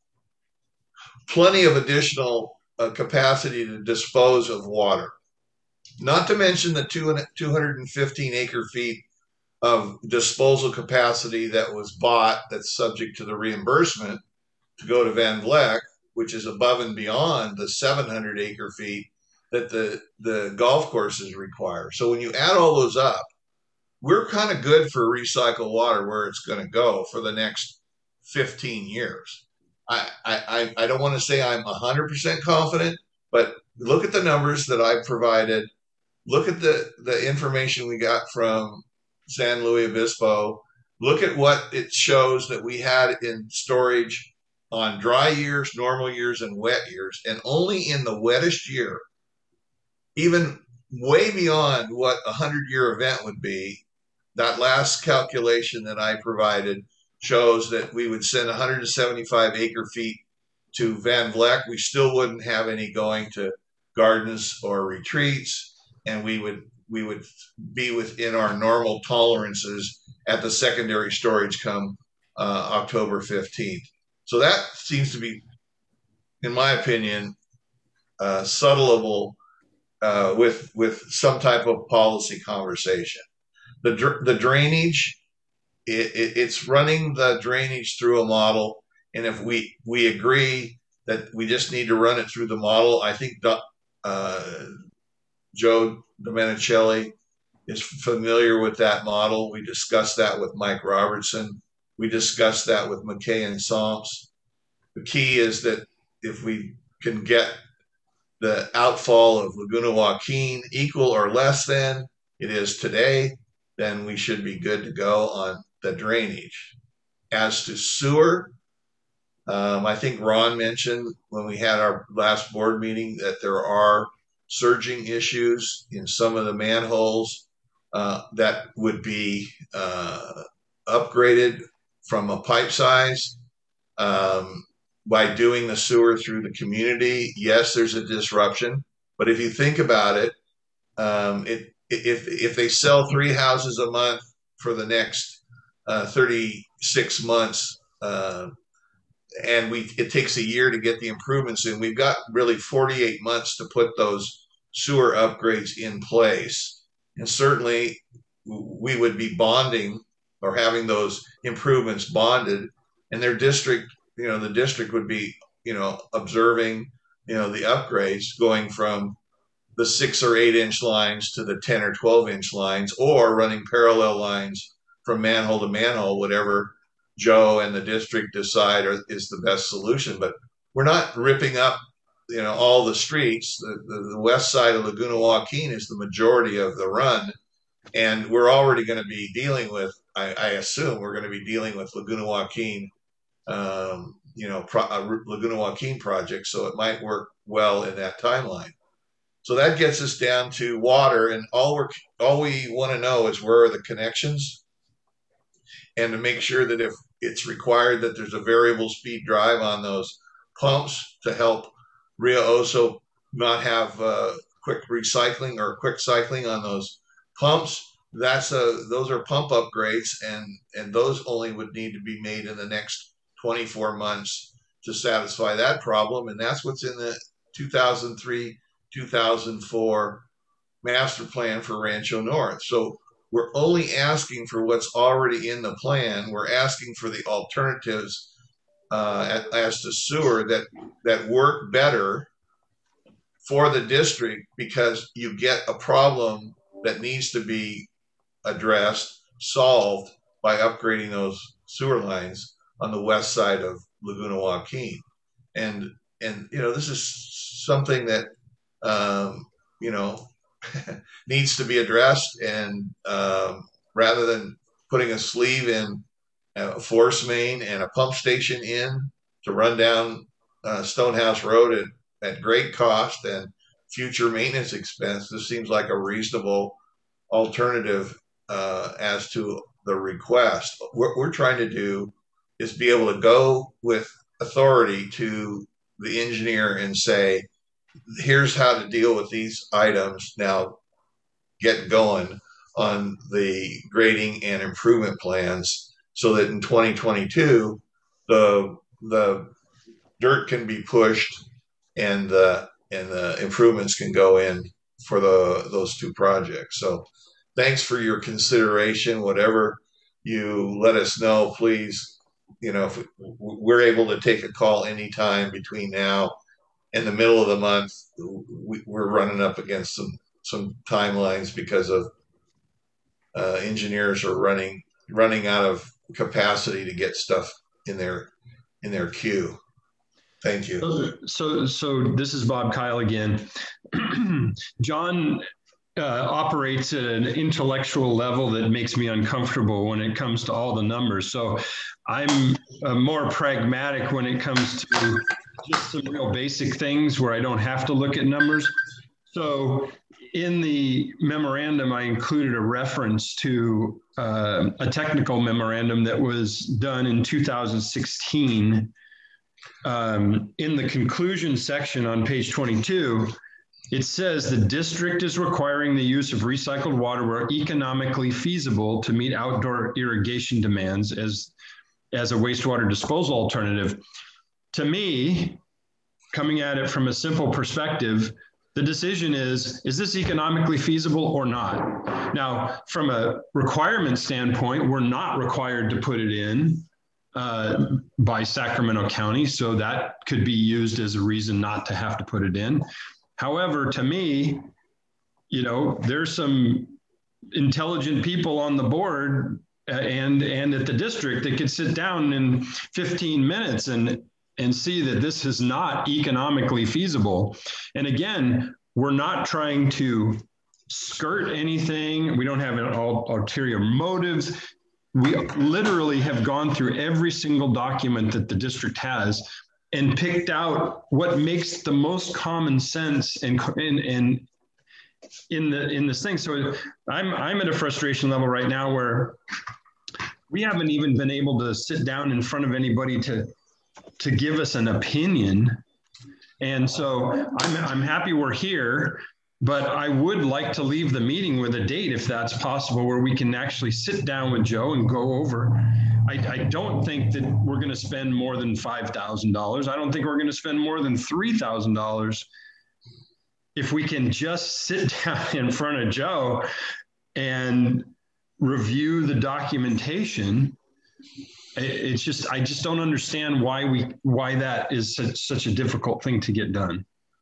plenty of additional uh, capacity to dispose of water. Not to mention the two, two hundred fifteen acre feet of disposal capacity that was bought that's subject to the reimbursement to go to Van Vleck, which is above and beyond the seven hundred acre feet that the, the golf courses require. So when you add all those up, we're kind of good for recycled water where it's going to go for the next fifteen years. I, I, I don't want to say I'm one hundred percent confident, but look at the numbers that I provided. Look at the, the information we got from San Luis Obispo. Look at what it shows that we had in storage on dry years, normal years, and wet years. And only in the wettest year, even way beyond what a hundred-year event would be, that last calculation that I provided shows that we would send one hundred seventy-five acre feet to Van Vleck. We still wouldn't have any going to gardens or retreats, and we would we would be within our normal tolerances at the secondary storage come uh, October fifteenth. So that seems to be, in my opinion, uh, subtleable uh, with with some type of policy conversation. The dr the drainage, it, it, it's running the drainage through a model, and if we we agree that we just need to run it through the model, I think uh, Joe Domenicelli is familiar with that model. We discussed that with Mike Robertson. We discussed that with McKay and Somps. The key is that if we can get the outfall of Laguna Joaquin equal or less than it is today, then we should be good to go on the drainage. As to sewer, um, I think Ron mentioned when we had our last board meeting that there are surging issues in some of the manholes uh, that would be uh, upgraded from a pipe size. Um, by doing the sewer through the community, yes, there's a disruption, but if you think about it, um, it if if they sell three houses a month for the next uh, thirty-six months, uh, and we it takes a year to get the improvements in, we've got really forty-eight months to put those sewer upgrades in place, and certainly we would be bonding or having those improvements bonded, and their district. You know, the district would be, you know, observing, you know, the upgrades going from the six or eight inch lines to the ten or twelve inch lines, or running parallel lines from manhole to manhole, whatever Joe and the district decide are, is the best solution. But we're not ripping up, you know, all the streets. The, the, the west side of Laguna Joaquin is the majority of the run. And we're already going to be dealing with, I, I assume we're going to be dealing with Laguna Joaquin Um, you know, pro, uh, Laguna Joaquin project, so it might work well in that timeline. So that gets us down to water, and all we're all we want to know is where are the connections, and to make sure that if it's required that there's a variable speed drive on those pumps to help Rio Oso not have uh, quick recycling or quick cycling on those pumps. That's a those are pump upgrades, and and those only would need to be made in the next twenty-four months to satisfy that problem. And that's what's in the two thousand three, two thousand four master plan for Rancho North. So we're only asking for what's already in the plan. We're asking for the alternatives uh, as to sewer that, that work better for the district, because you get a problem that needs to be addressed, solved by upgrading those sewer lines on the west side of Laguna Joaquin. And, and you know, this is something that, um, you know, needs to be addressed. And um, rather than putting a sleeve in a force main and a pump station in to run down uh, Stonehouse Road at, at great cost and future maintenance expense, this seems like a reasonable alternative uh, as to the request. What we're trying to do is be able to go with authority to the engineer and say, here's how to deal with these items. Now get going on the grading and improvement plans so that in twenty twenty-two, the, the dirt can be pushed and the, and the improvements can go in for the, those two projects. So thanks for your consideration. Whatever you let us know, please, you know, if we're able to take a call anytime between now and the middle of the month, we, we're running up against some, some timelines because of uh, engineers are running, running out of capacity to get stuff in their, in their queue. Thank you. So, so this is Bob Kyle again. John uh, operates at an intellectual level that makes me uncomfortable when it comes to all the numbers. So I'm uh, more pragmatic when it comes to just some real basic things where I don't have to look at numbers. So in the memorandum, I included a reference to uh, a technical memorandum that was done in two thousand sixteen. Um, in the conclusion section on page twenty-two, it says the district is requiring the use of recycled water where economically feasible to meet outdoor irrigation demands as, as a wastewater disposal alternative. To me, coming at it from a simple perspective, the decision is, is this economically feasible or not? Now, from a requirement standpoint, we're not required to put it in Uh, by Sacramento County, so that could be used as a reason not to have to put it in. However, to me, you know, there's some intelligent people on the board and and at the district that could sit down in fifteen minutes and and see that this is not economically feasible. And again, we're not trying to skirt anything. We don't have an ulterior motives. We literally have gone through every single document that the district has and picked out what makes the most common sense and in, in, in, the, in this thing. So I'm, I'm at a frustration level right now where we haven't even been able to sit down in front of anybody to, to give us an opinion. And so I'm, I'm happy we're here. But I would like to leave the meeting with a date, if that's possible, where we can actually sit down with Joe and go over. I, I don't think that we're going to spend more than five thousand dollars. I don't think we're going to spend more than three thousand dollars. If we can just sit down in front of Joe and review the documentation, it's just, I just don't understand why we, why that is such, such a difficult thing to get done.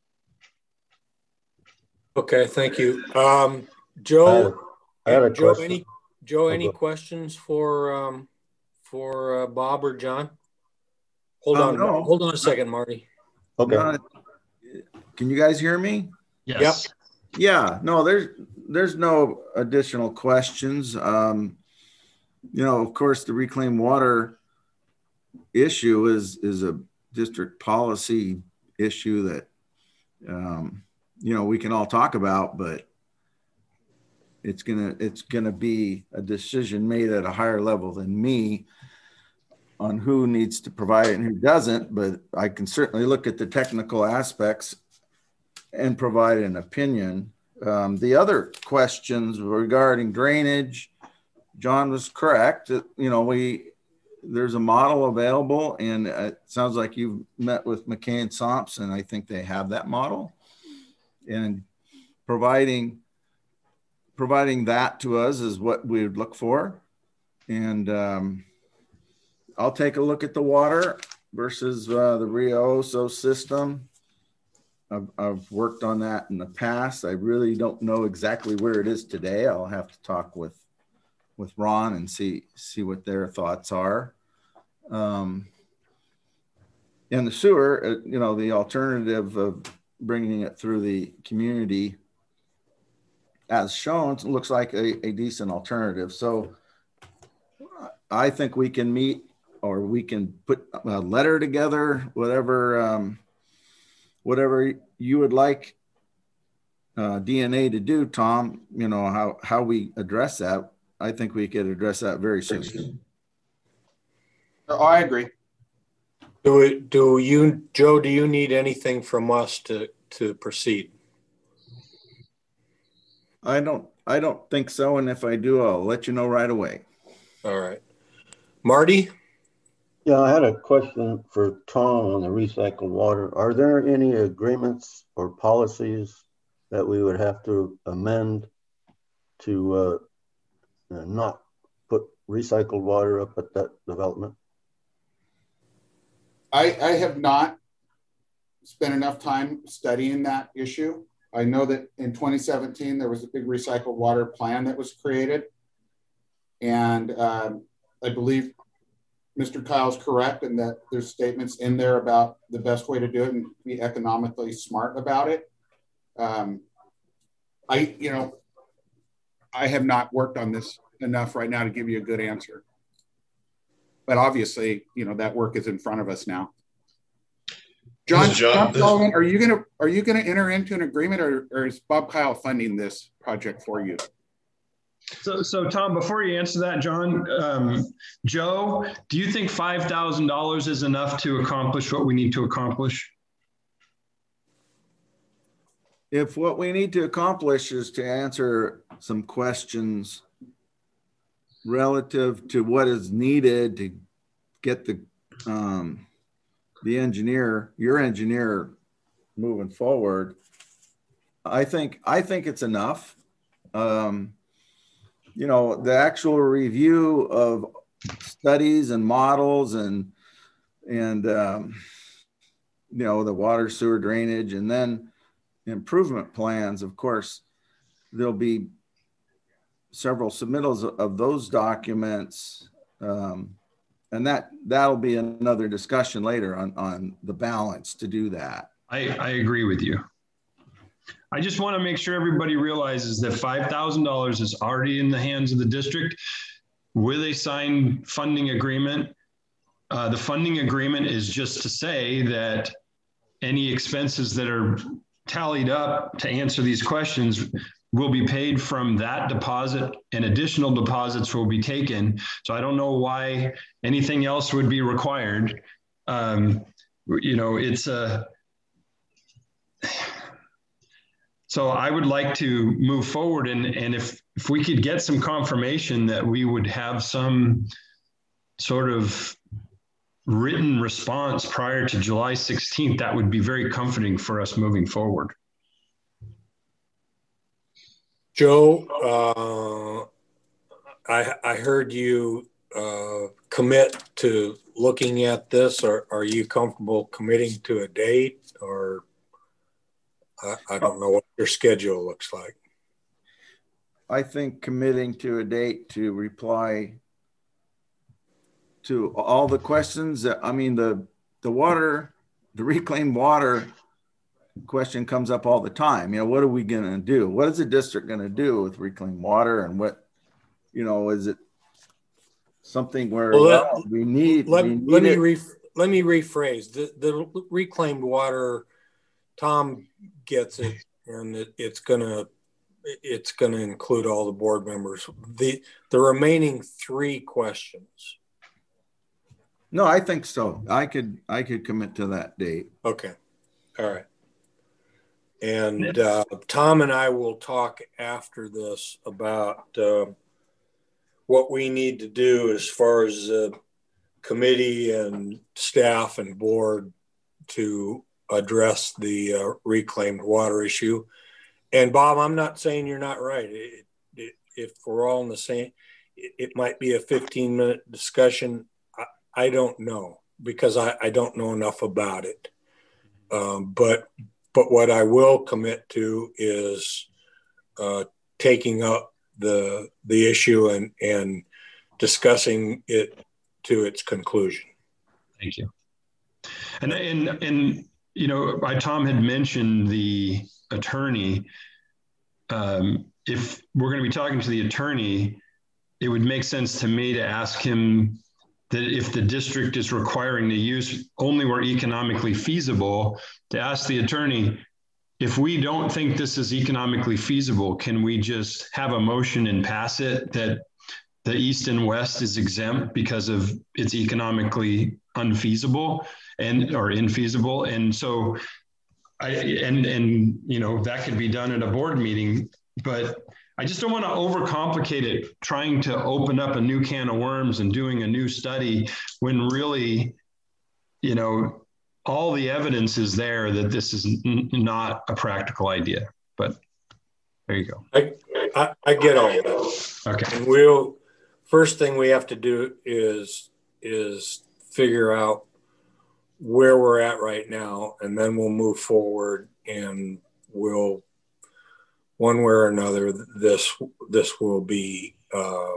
Okay, thank you. Um, Joe, I had a Joe, question. any, Joe, any questions for, um, for uh, Bob or John? Hold Um, on, no. hold on a second, Marty. Okay. Uh, can you guys hear me? Yes. Yep. Yeah, no, there's, there's no additional questions. Um, you know, of course, the reclaimed water issue is, is a district policy issue that, um, you know, we can all talk about, but it's gonna it's gonna be a decision made at a higher level than me on who needs to provide it and who doesn't. But I can certainly look at the technical aspects and provide an opinion. Um, the other questions regarding drainage, John was correct. You know, we there's a model available, and it sounds like you've met with McKay and Thompson. I think they have that model. And providing providing that to us is what we would look for. And um, I'll take a look at the water versus uh, the Rio Oso system. I've, I've worked on that in the past. I really don't know exactly where it is today. I'll have to talk with with Ron and see see what their thoughts are. Um, and the sewer, uh, you know, the alternative of bringing it through the community as shown looks like a, a decent alternative. So I think we can meet, or we can put a letter together, whatever, um, whatever you would like uh, D N A to do, Tom, you know, how, how we address that. I think we could address that very soon. Oh, I agree. Do it, do you, Joe, do you need anything from us to, to proceed? I don't, I don't think so. And if I do, I'll let you know right away. All right. Marty? Yeah, I had a question for Tom on the recycled water. Are there any agreements or policies that we would have to amend to uh, not put recycled water up at that development? I, I have not spent enough time studying that issue. I know that in twenty seventeen, there was a big recycled water plan that was created. And um, I believe Mister Kyle's correct in that there's statements in there about the best way to do it and be economically smart about it. Um, I, you know, I have not worked on this enough right now to give you a good answer. But obviously, you know, that work is in front of us now. John, John Sullivan, are you gonna are you gonna enter into an agreement, or, or is Bob Kyle funding this project for you? So, so Tom, before you answer that, John, um, Joe, do you think five thousand dollars is enough to accomplish what we need to accomplish? If what we need to accomplish is to answer some questions relative to what is needed to get the um, the engineer, your engineer, moving forward, I think I think it's enough. Um, you know, the actual review of studies and models and and um, you know, the water, sewer, drainage, and then improvement plans. Of course, there'll be several submittals of those documents, um, and that that'll be another discussion later on on the balance to do that. I, I agree with you. I just want to make sure everybody realizes that five thousand dollars is already in the hands of the district with a signed funding agreement. Uh, the funding agreement is just to say that any expenses that are tallied up to answer these questions will be paid from that deposit, and additional deposits will be taken. So I don't know why anything else would be required. Um, you know, it's a, so I would like to move forward, and, and if, if we could get some confirmation that we would have some sort of written response prior to July sixteenth, that would be very comforting for us moving forward. Joe, uh, I, I heard you uh, commit to looking at this. Or are you comfortable committing to a date, or I, I don't know what your schedule looks like? I think committing to a date to reply to all the questions that, I mean, the, the water, the reclaimed water question comes up all the time. You know, what are we going to do? What is the district going to do with reclaimed water? And what, you know, is it something where well, let, well, we need, let, we need let me it. re, let me rephrase the, the reclaimed water. Tom gets it, and it, it's going to, it's going to include all the board members. The, the remaining three questions. No, I think so. I could, I could commit to that date. Okay. All right. And uh, Tom and I will talk after this about uh, what we need to do as far as uh, committee and staff and board to address the uh, reclaimed water issue. And Bob, I'm not saying you're not right. It, it, if we're all in the same, it, it might be a fifteen minute discussion. I, I don't know, because I, I don't know enough about it. Um, but But what I will commit to is uh, taking up the the issue and and discussing it to its conclusion. Thank you. And and and you know, I, Tom had mentioned the attorney. Um, if we're going to be talking to the attorney, it would make sense to me to ask him that if the district is requiring the use only where economically feasible, to ask the attorney, if we don't think this is economically feasible, can we just have a motion and pass it that the east and west is exempt because of it's economically unfeasible and or infeasible. And so I, and, and, you know, that could be done at a board meeting, but I just don't want to overcomplicate it, trying to open up a new can of worms and doing a new study when really, you know, all the evidence is there that this is n- not a practical idea. But there you go. I, I, I get all that. Okay. And we'll, first thing we have to do is, is figure out where we're at right now, and then we'll move forward and we'll, one way or another, this, this will be, uh,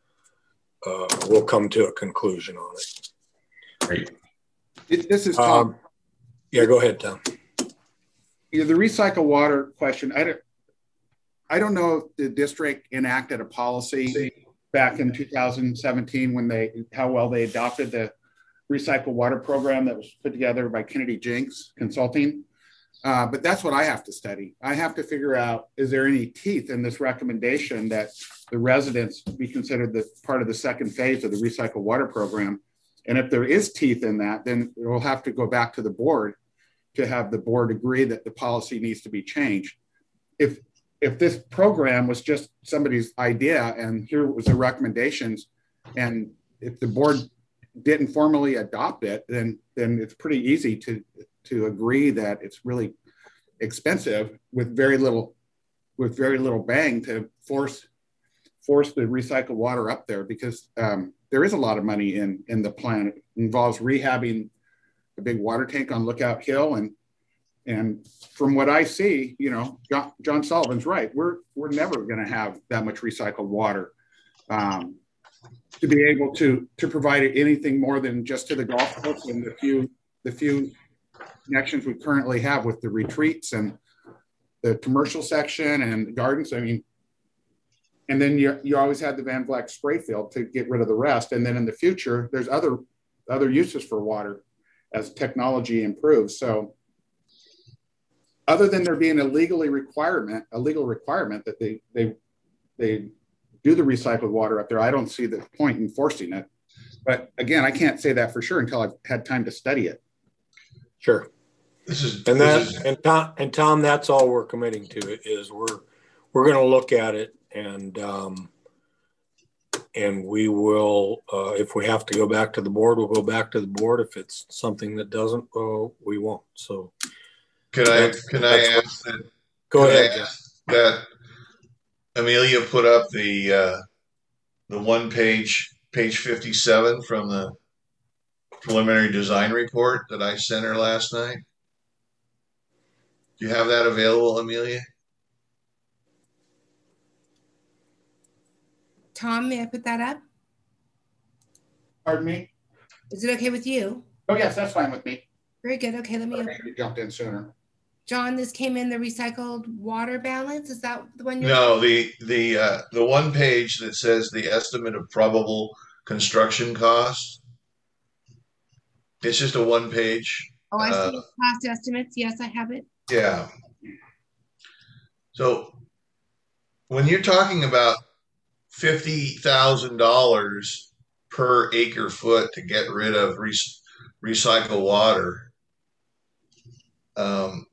uh, we'll come to a conclusion on it. Great. It, this is Tom. Um, yeah, go ahead, Tom. Yeah, the recycle water question. I don't, I don't know if the district enacted a policy back in two thousand seventeen when they, how well they adopted the recycle water program that was put together by Kennedy Jinks Consulting. Uh, but that's what I have to study. I have to figure out, is there any teeth in this recommendation that the residents be considered the part of the second phase of the recycle water program? And if there is teeth in that, then we'll have to go back to the board to have the board agree that the policy needs to be changed. If if this program was just somebody's idea and here was the recommendations, and if the board didn't formally adopt it, then then it's pretty easy to to agree that it's really expensive with very little with very little bang to force force the recycled water up there, because um, there is a lot of money in in the plan. It involves rehabbing a big water tank on Lookout Hill, and and from what I see, you know, John, John Sullivan's right. We're we're never going to have that much recycled water um, to be able to to provide anything more than just to the golf course and the few the few connections we currently have with the retreats and the commercial section and the gardens. I mean, and then you you always had the Van Vleck spray field to get rid of the rest. And then in the future, there's other other uses for water as technology improves. So other than there being a legally requirement, a legal requirement that they they they do the recycled water up there, I don't see the point in forcing it. But again, I can't say that for sure until I've had time to study it. Sure. This is and this that is, and Tom and Tom, that's all we're committing to is we're we're going to look at it, and um, and we will uh, if we have to go back to the board, we'll go back to the board. If it's something that doesn't, oh, we won't. So can I can I ask that? Go ahead. Ask that Amelia put up the uh, the one page page fifty-seven from the preliminary design report that I sent her last night. Do you have that available, Amelia? Tom, may I put that up? Pardon me? Is it okay with you? Oh, yes, that's fine with me. Very good. Okay, let me open. You jumped in sooner. John, this came in the recycled water balance. Is that the one you're No, the the uh, the one page that says the estimate of probable construction costs. It's just a one page. Oh, I see. Uh, Cost estimates. Yes, I have it. Yeah. So when you're talking about fifty thousand dollars per acre foot to get rid of re- recycled water, um,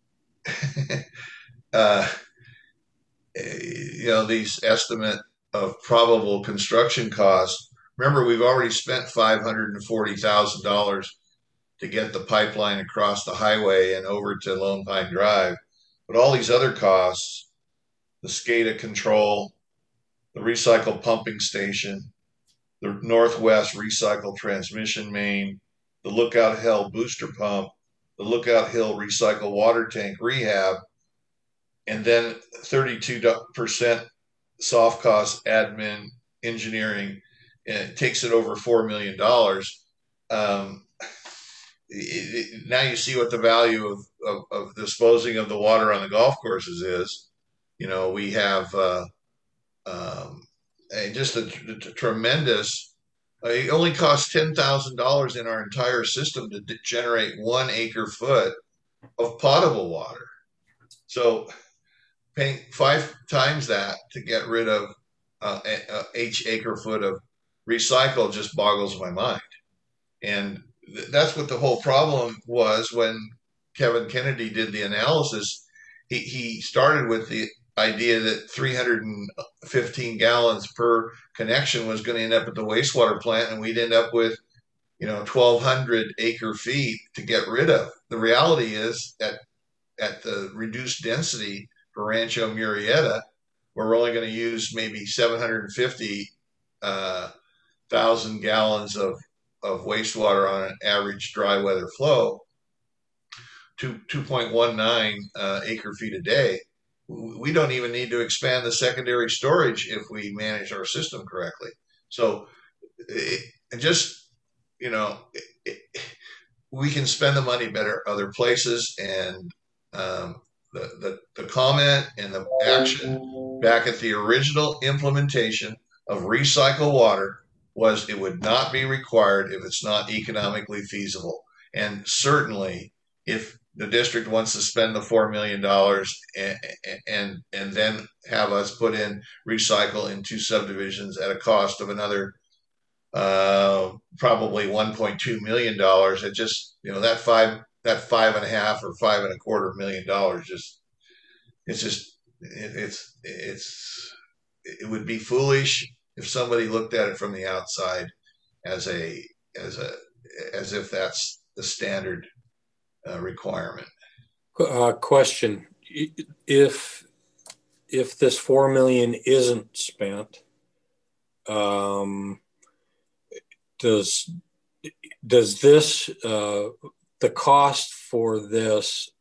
uh, you know, these estimate of probable construction costs. Remember, we've already spent five hundred forty thousand dollars to get the pipeline across the highway and over to Lone Pine Drive. But all these other costs, the SCADA control, the recycle pumping station, the Northwest recycle transmission main, the Lookout Hill booster pump, the Lookout Hill recycle water tank rehab, and then thirty-two percent soft cost admin engineering, and it takes it over four million dollars. Um, It, it, now you see what the value of, of, of disposing of the water on the golf courses is. You know, we have uh, um, a, just a, a, a tremendous, uh, it only costs ten thousand dollars in our entire system to d- generate one acre foot of potable water. So paying five times that to get rid of uh, uh, each acre foot of recycle just boggles my mind. And th- that's what the whole problem was when Kevin Kennedy did the analysis. He, he started with the idea that three hundred fifteen gallons per connection was going to end up at the wastewater plant, and we'd end up with, you know, twelve hundred acre feet to get rid of. The reality is that at the reduced density for Rancho Murrieta, we're only going to use maybe seven hundred fifty uh, thousand gallons of, of wastewater on an average dry weather flow, to two point one nine uh, acre feet a day. We don't even need to expand the secondary storage if we manage our system correctly. So it, it just, you know, it, it, we can spend the money better other places. And um, the, the, the comment and the action back at the original implementation of recycle water was it would not be required if it's not economically feasible. And certainly if the district wants to spend the four million dollars and, and, and then have us put in recycle in two subdivisions at a cost of another uh, probably one point two million dollars, it just, you know, that five, that five and a half or five and a quarter million dollars, just, it's just, it, it's, it's, it would be foolish if somebody looked at it from the outside as a, as a, as if that's the standard uh, requirement. Uh, question: If if this four million isn't spent, um, does does this uh, the cost for this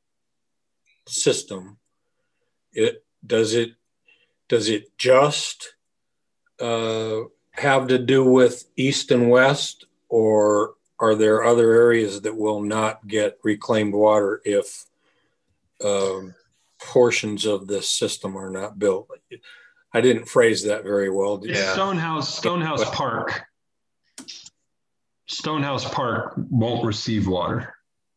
system? It does it does it just uh, have to do with east and west, or are there other areas that will not get reclaimed water if um, portions of this system are not built? I didn't phrase that very well. Yeah. Stonehouse, Stonehouse Park. Stonehouse Park won't receive water.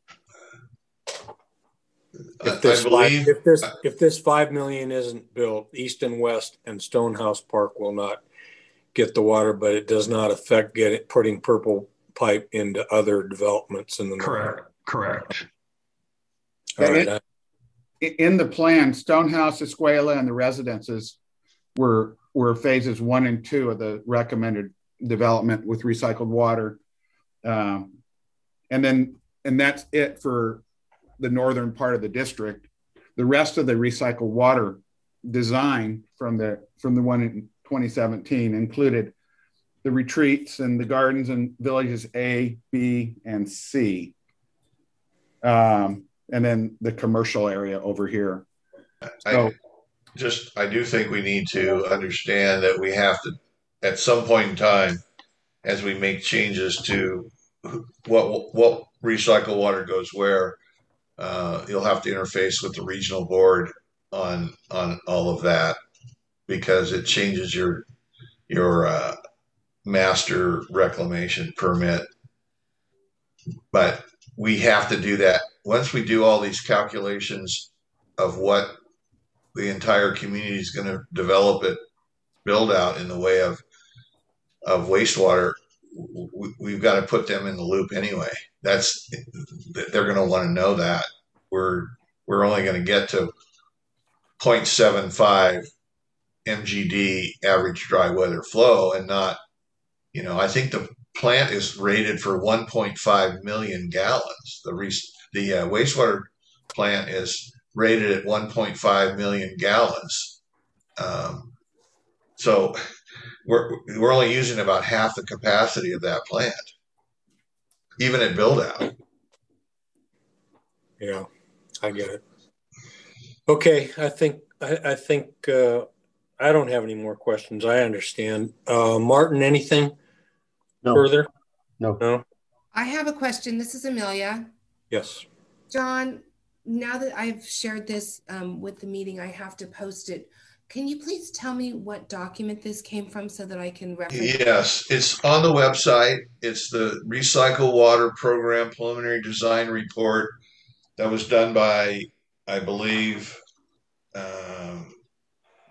If this, I believe, five, if this if this five million isn't built, east and west and Stonehouse Park will not get the water, but it does not affect getting putting Purple Pipe into other developments in the correct north. Correct. All right. In, in the plan, Stonehouse, Escuela, and the residences were were phases one and two of the recommended development with recycled water, um, and then and that's it for the northern part of the district. The rest of the recycled water design from the from the one in twenty seventeen included the retreats and the gardens and villages A, B, and C, um, and then the commercial area over here. So, I just I do think we need to understand that we have to, at some point in time, as we make changes to what what recycled water goes where, uh, you'll have to interface with the regional board on on all of that, because it changes your your uh, master reclamation permit. But we have to do that once we do all these calculations of what the entire community is going to develop it, build out in the way of of wastewater. We, we've got to put them in the loop anyway. That's they're going to want to know that we're we're only going to get to zero point seven five M G D average dry weather flow, and not, you know, I think the plant is rated for one point five million gallons. The re, the uh, wastewater plant is rated at one point five million gallons. Um, so we're we're only using about half the capacity of that plant, even at build out. Yeah, I get it. Okay, I think I, I think uh, I don't have any more questions. I understand. Uh, Martin, anything No. further? No. No. I have a question. This is Amelia. Yes. John, now that I've shared this um, with the meeting, I have to post it. Can you please tell me what document this came from so that I can reference? Yes, it's on the website. It's the Recycle Water Program Preliminary Design Report that was done by, I believe, um,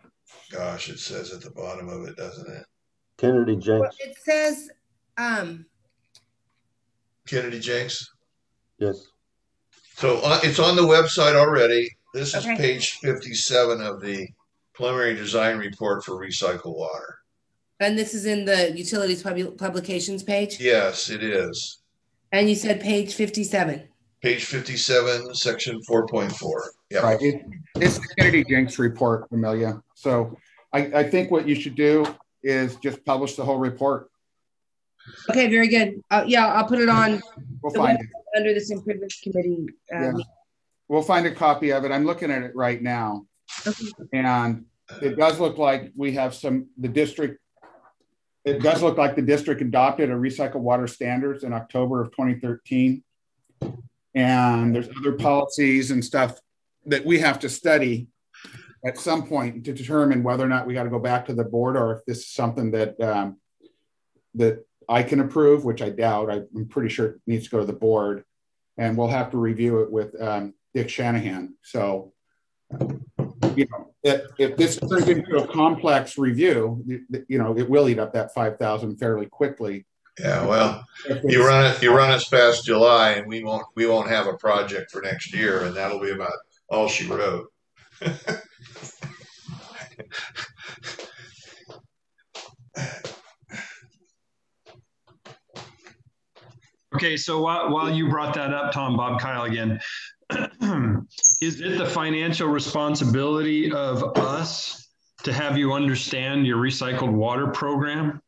Gosh, it says at the bottom of it, doesn't it? Kennedy Jenks. Well, it says, um, Kennedy Jenks. Yes. So uh, it's on the website already. This is Okay. page fifty-seven of the preliminary design report for recycled water. and this is in the utilities pub- publications page? Yes, it is. And you said page fifty-seven. Page fifty-seven, section four point four. Yeah. Right. It, it's the Kennedy Jenks report, Amelia. So I, I think what you should do is just publish the whole report. Okay, very good. Uh, yeah, I'll put it on We'll the find website it. under this improvements committee. Um, Yeah. We'll find a copy of it. I'm looking at it right now. Okay. And it does look like we have some, the district, it does look like the district adopted a recycled water standards in October of twenty thirteen. And there's other policies and stuff that we have to study at some point to determine whether or not we got to go back to the board or if this is something that um, that I can approve, which I doubt. I'm pretty sure it needs to go to the board, and we'll have to review it with um, Dick Shanahan. So, you know, if, if this turns into a complex review, you know, it will eat up that five thousand fairly quickly. Yeah, well, you run it, you run us past July, and we won't, we won't have a project for next year, and that'll be about all she wrote. Okay, so while, while you brought that up, Tom, Bob Kyle again, is it the financial responsibility of us to have you understand your recycled water program?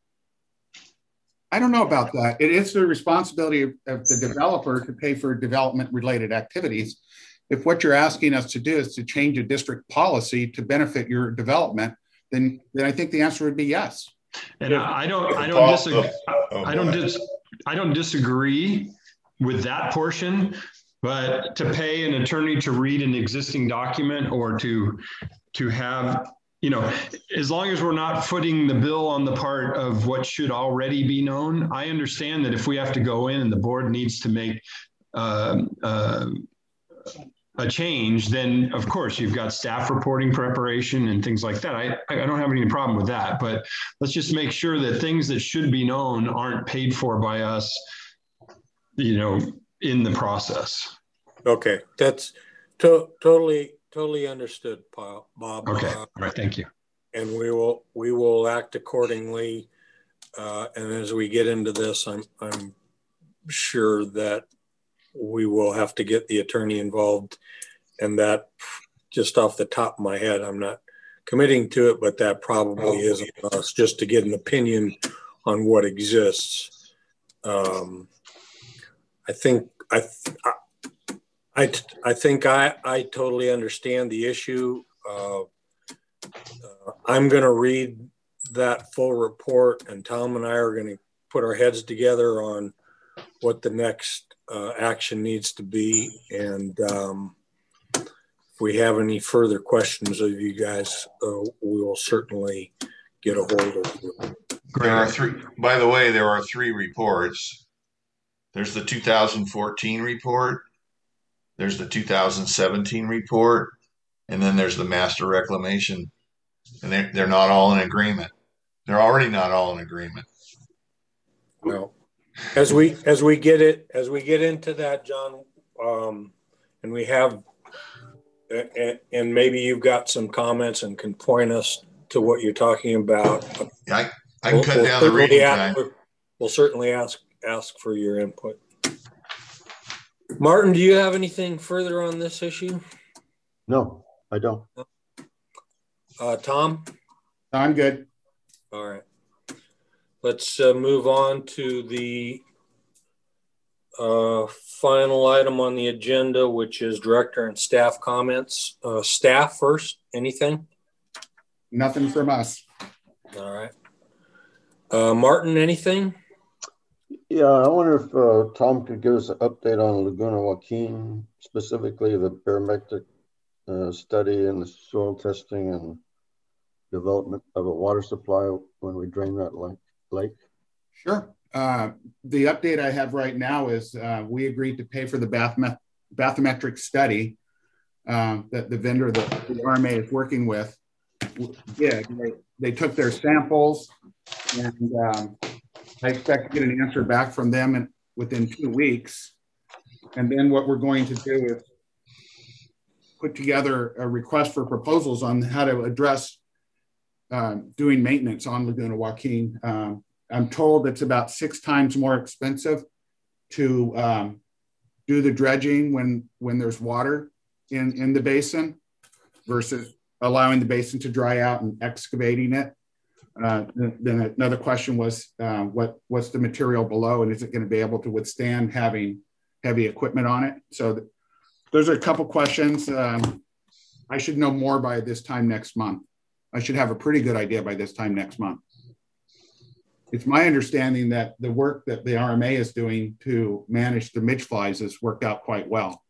I don't know about that. It is the responsibility of, of the developer to pay for development related activities. If what you're asking us to do is to change a district policy to benefit your development, then, then I think the answer would be yes. And I, I don't, I don't disagree. I don't dis, I don't disagree with that portion, but to pay an attorney to read an existing document or to, to have, you know, as long as we're not footing the bill on the part of what should already be known, I understand that if we have to go in and the board needs to make uh, uh, a change, then of course you've got staff reporting preparation and things like that. I, I don't have any problem with that, but let's just make sure that things that should be known aren't paid for by us, you know, in the process. Okay, that's to totally, totally understood, Bob. Okay, Uh, all right, thank you. and we will, we will act accordingly. Uh, and as we get into this, I'm, I'm sure that we will have to get the attorney involved, and that just off the top of my head, I'm not committing to it, but that probably is on us just to get an opinion on what exists. Um, I think, I, I, I, I think I, I totally understand the issue. Uh, uh, I'm going to read that full report, and Tom and I are going to put our heads together on what the next uh, action needs to be. And um, if we have any further questions of you guys, uh, we will certainly get a hold of you. There are three, by the way, there are three reports. There's the two thousand fourteen report, there's the two thousand seventeen report, and then there's the master reclamation. And they're, they're not all in agreement. They're already not all in agreement. Well, as we as we get it as we get into that, John, um, and we have, and, and maybe you've got some comments and can point us to what you're talking about. I I can we'll, cut we'll down the reading ask, time. We'll certainly ask ask for your input. Martin, do you have anything further on this issue? No, I don't. Uh, Tom? I'm good. All right. Let's uh, move on to the uh, final item on the agenda, which is director and staff comments. Uh, staff first, anything? Nothing from us. All right. Uh, Martin, anything? Yeah, I wonder if uh, Tom could give us an update on Laguna Joaquin, specifically the barometric uh, study and the soil testing and development of a water supply when we drain that lake. lake. Sure. Uh, the update I have right now is uh, we agreed to pay for the bath- bathymetric study uh, that the vendor that the R M A is working with. did. They, they took their samples, and um, I expect to get an answer back from them in, within two weeks. And then what we're going to do is put together a request for proposals on how to address uh, doing maintenance on Laguna Joaquin. Um, I'm told it's about six times more expensive to um, do the dredging when, when there's water in, in the basin versus allowing the basin to dry out and excavating it. Uh, then another question was, uh, what, what's the material below, and is it going to be able to withstand having heavy equipment on it? So th those are a couple questions. Um, I should know more by this time next month. I should have a pretty good idea by this time next month. It's my understanding that the work that the R M A is doing to manage the midge flies has worked out quite well.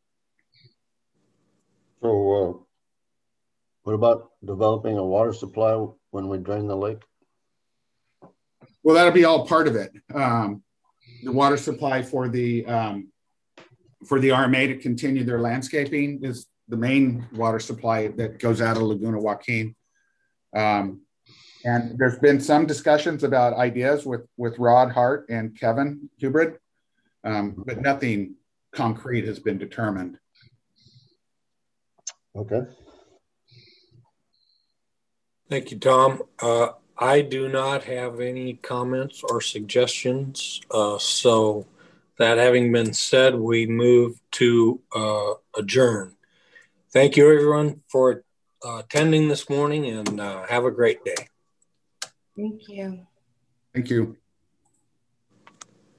So uh, what about developing a water supply when we drain the lake? Well, that'll be all part of it. Um, the water supply for the um, for the R M A to continue their landscaping is the main water supply that goes out of Laguna Joaquin. Um, and there's been some discussions about ideas with, with Rod Hart and Kevin Hubrid, um, but nothing concrete has been determined. Okay. Thank you, Tom. Uh, I do not have any comments or suggestions. Uh, so that having been said, we move to uh, adjourn. Thank you, everyone, for uh, attending this morning, and uh, have a great day. Thank you. Thank you.